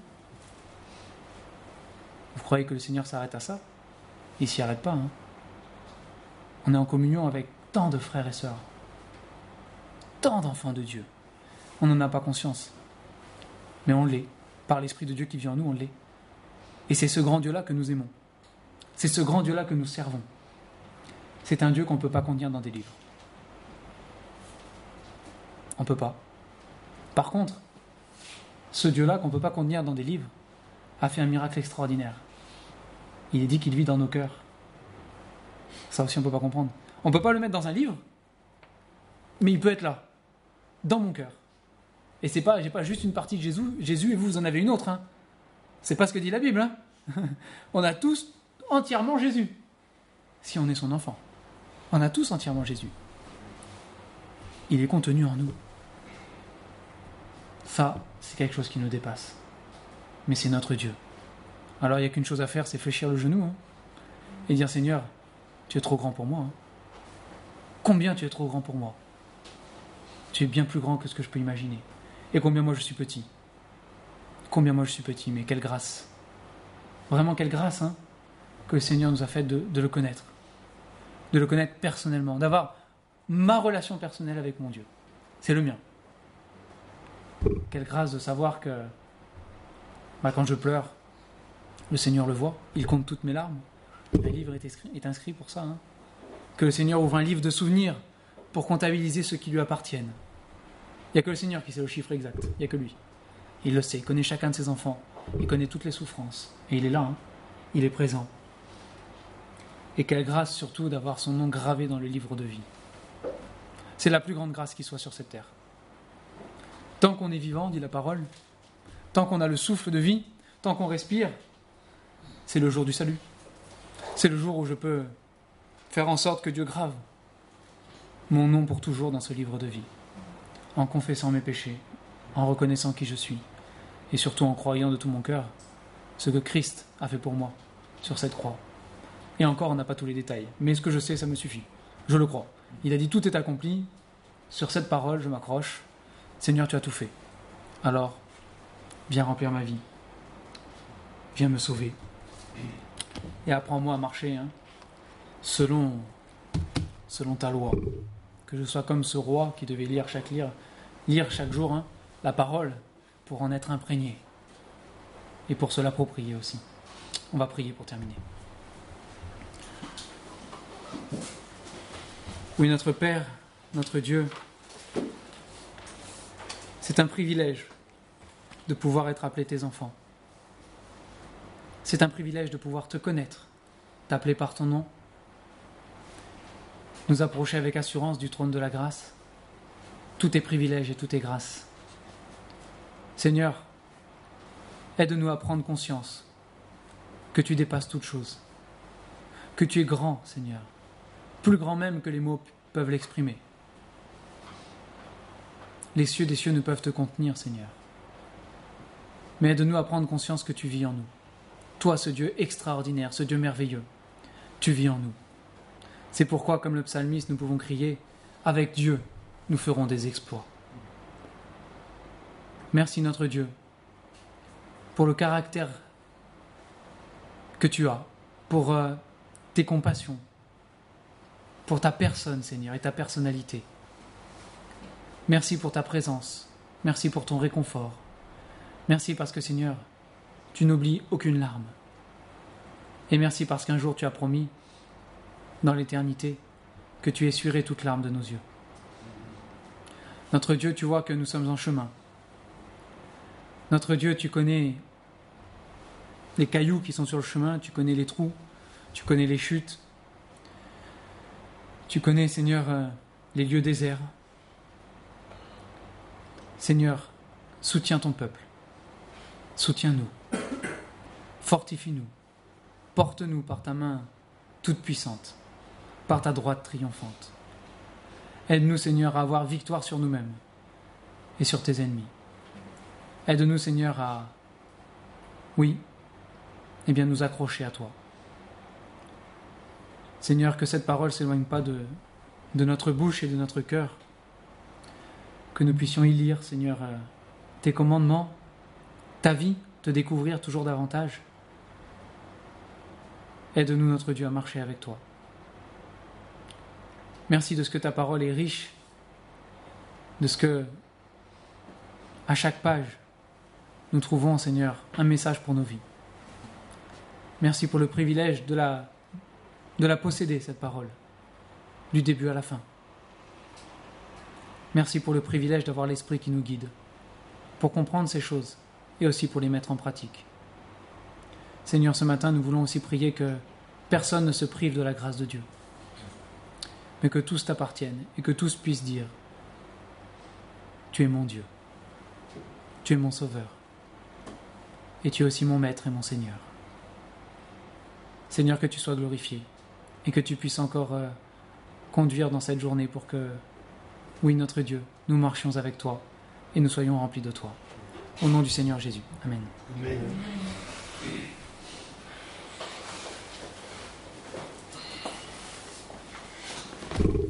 Vous croyez que le Seigneur s'arrête à ça? Il ne s'y arrête pas. Hein. On est en communion avec tant de frères et sœurs, tant d'enfants de Dieu. On n'en a pas conscience, mais on l'est. Par l'Esprit de Dieu qui vit en nous, on l'est. Et c'est ce grand Dieu-là que nous aimons. C'est ce grand Dieu-là que nous servons. C'est un Dieu qu'on ne peut pas contenir dans des livres. On ne peut pas. Par contre, ce Dieu-là qu'on ne peut pas contenir dans des livres a fait un miracle extraordinaire. Il est dit qu'il vit dans nos cœurs. Ça aussi, on ne peut pas comprendre. On ne peut pas le mettre dans un livre, mais il peut être là, dans mon cœur. Et c'est pas, j'ai pas juste une partie de Jésus, Jésus et vous, vous en avez une autre. Hein. C'est pas ce que dit la Bible. Hein. On a tous entièrement Jésus, si on est son enfant. On a tous entièrement Jésus. Il est contenu en nous. Ça, c'est quelque chose qui nous dépasse. Mais c'est notre Dieu. Alors il n'y a qu'une chose à faire, c'est fléchir le genou hein, et dire Seigneur, tu es trop grand pour moi. Hein. Combien tu es trop grand pour moi? Tu es bien plus grand que ce que je peux imaginer. Et combien moi je suis petit. Combien moi je suis petit, mais quelle grâce. Vraiment quelle grâce hein, que le Seigneur nous a fait de, de le connaître. De le connaître personnellement, d'avoir ma relation personnelle avec mon Dieu. C'est le mien. Quelle grâce de savoir que bah, quand je pleure, le Seigneur le voit, il compte toutes mes larmes. Un livre est inscrit, est inscrit pour ça. Hein. Que le Seigneur ouvre un livre de souvenirs pour comptabiliser ceux qui lui appartiennent. Il n'y a que le Seigneur qui sait le chiffre exact, il n'y a que lui. Il le sait, il connaît chacun de ses enfants, il connaît toutes les souffrances. Et il est là, hein. Il est présent. Et quelle grâce surtout d'avoir son nom gravé dans le livre de vie. C'est la plus grande grâce qui soit sur cette terre. Tant qu'on est vivant, dit la parole, tant qu'on a le souffle de vie, tant qu'on respire, c'est le jour du salut. C'est le jour où je peux faire en sorte que Dieu grave mon nom pour toujours dans ce livre de vie, en confessant mes péchés, en reconnaissant qui je suis, et surtout en croyant de tout mon cœur ce que Christ a fait pour moi sur cette croix. Et encore, on n'a pas tous les détails, mais ce que je sais, ça me suffit. Je le crois. Il a dit tout est accompli. Sur cette parole, je m'accroche. Seigneur, tu as tout fait. Alors, viens remplir ma vie. Viens me sauver. Et apprends-moi à marcher hein, selon, selon ta loi. Que je sois comme ce roi qui devait lire chaque, lire, lire chaque jour hein, la parole pour en être imprégné. Et pour se l'approprier aussi. On va prier pour terminer. Oui, notre Père, notre Dieu, c'est un privilège de pouvoir être appelé tes enfants. C'est un privilège de pouvoir te connaître, t'appeler par ton nom, nous approcher avec assurance du trône de la grâce. Tout est privilège et tout est grâce. Seigneur, aide-nous à prendre conscience que tu dépasses toutes choses, que tu es grand, Seigneur, plus grand même que les mots peuvent l'exprimer. Les cieux des cieux ne peuvent te contenir, Seigneur. Mais aide-nous à prendre conscience que tu vis en nous. Toi, ce Dieu extraordinaire, ce Dieu merveilleux, tu vis en nous. C'est pourquoi, comme le psalmiste, nous pouvons crier « Avec Dieu, nous ferons des exploits ». Merci notre Dieu pour le caractère que tu as, pour euh, tes compassions, pour ta personne, Seigneur, et ta personnalité. Merci pour ta présence. Merci pour ton réconfort. Merci parce que, Seigneur, tu n'oublies aucune larme. Et merci parce qu'un jour tu as promis, dans l'éternité, que tu essuierais toute larme de nos yeux. Notre Dieu, tu vois que nous sommes en chemin. Notre Dieu, tu connais les cailloux qui sont sur le chemin, tu connais les trous, tu connais les chutes. Tu connais, Seigneur, euh, les lieux déserts. Seigneur, soutiens ton peuple. Soutiens-nous. Fortifie-nous. Porte-nous par ta main toute puissante, par ta droite triomphante. Aide-nous, Seigneur, à avoir victoire sur nous-mêmes et sur tes ennemis. Aide-nous, Seigneur, à, oui, eh bien, nous accrocher à toi. Seigneur, que cette parole ne s'éloigne pas de, de notre bouche et de notre cœur. Que nous puissions y lire, Seigneur, euh, tes commandements, ta vie, te découvrir toujours davantage. Aide-nous, notre Dieu, à marcher avec toi. Merci de ce que ta parole est riche, de ce que, à chaque page, nous trouvons, Seigneur, un message pour nos vies. Merci pour le privilège de la, de la posséder, cette parole, du début à la fin. Merci pour le privilège d'avoir l'Esprit qui nous guide, pour comprendre ces choses et aussi pour les mettre en pratique. Seigneur, ce matin, nous voulons aussi prier que personne ne se prive de la grâce de Dieu, mais que tous t'appartiennent et que tous puissent dire « Tu es mon Dieu, tu es mon Sauveur, et tu es aussi mon Maître et mon Seigneur. » Seigneur, que tu sois glorifié et que tu puisses encore euh, conduire dans cette journée pour que, oui, notre Dieu, nous marchions avec toi et nous soyons remplis de toi. Au nom du Seigneur Jésus. Amen. Amen.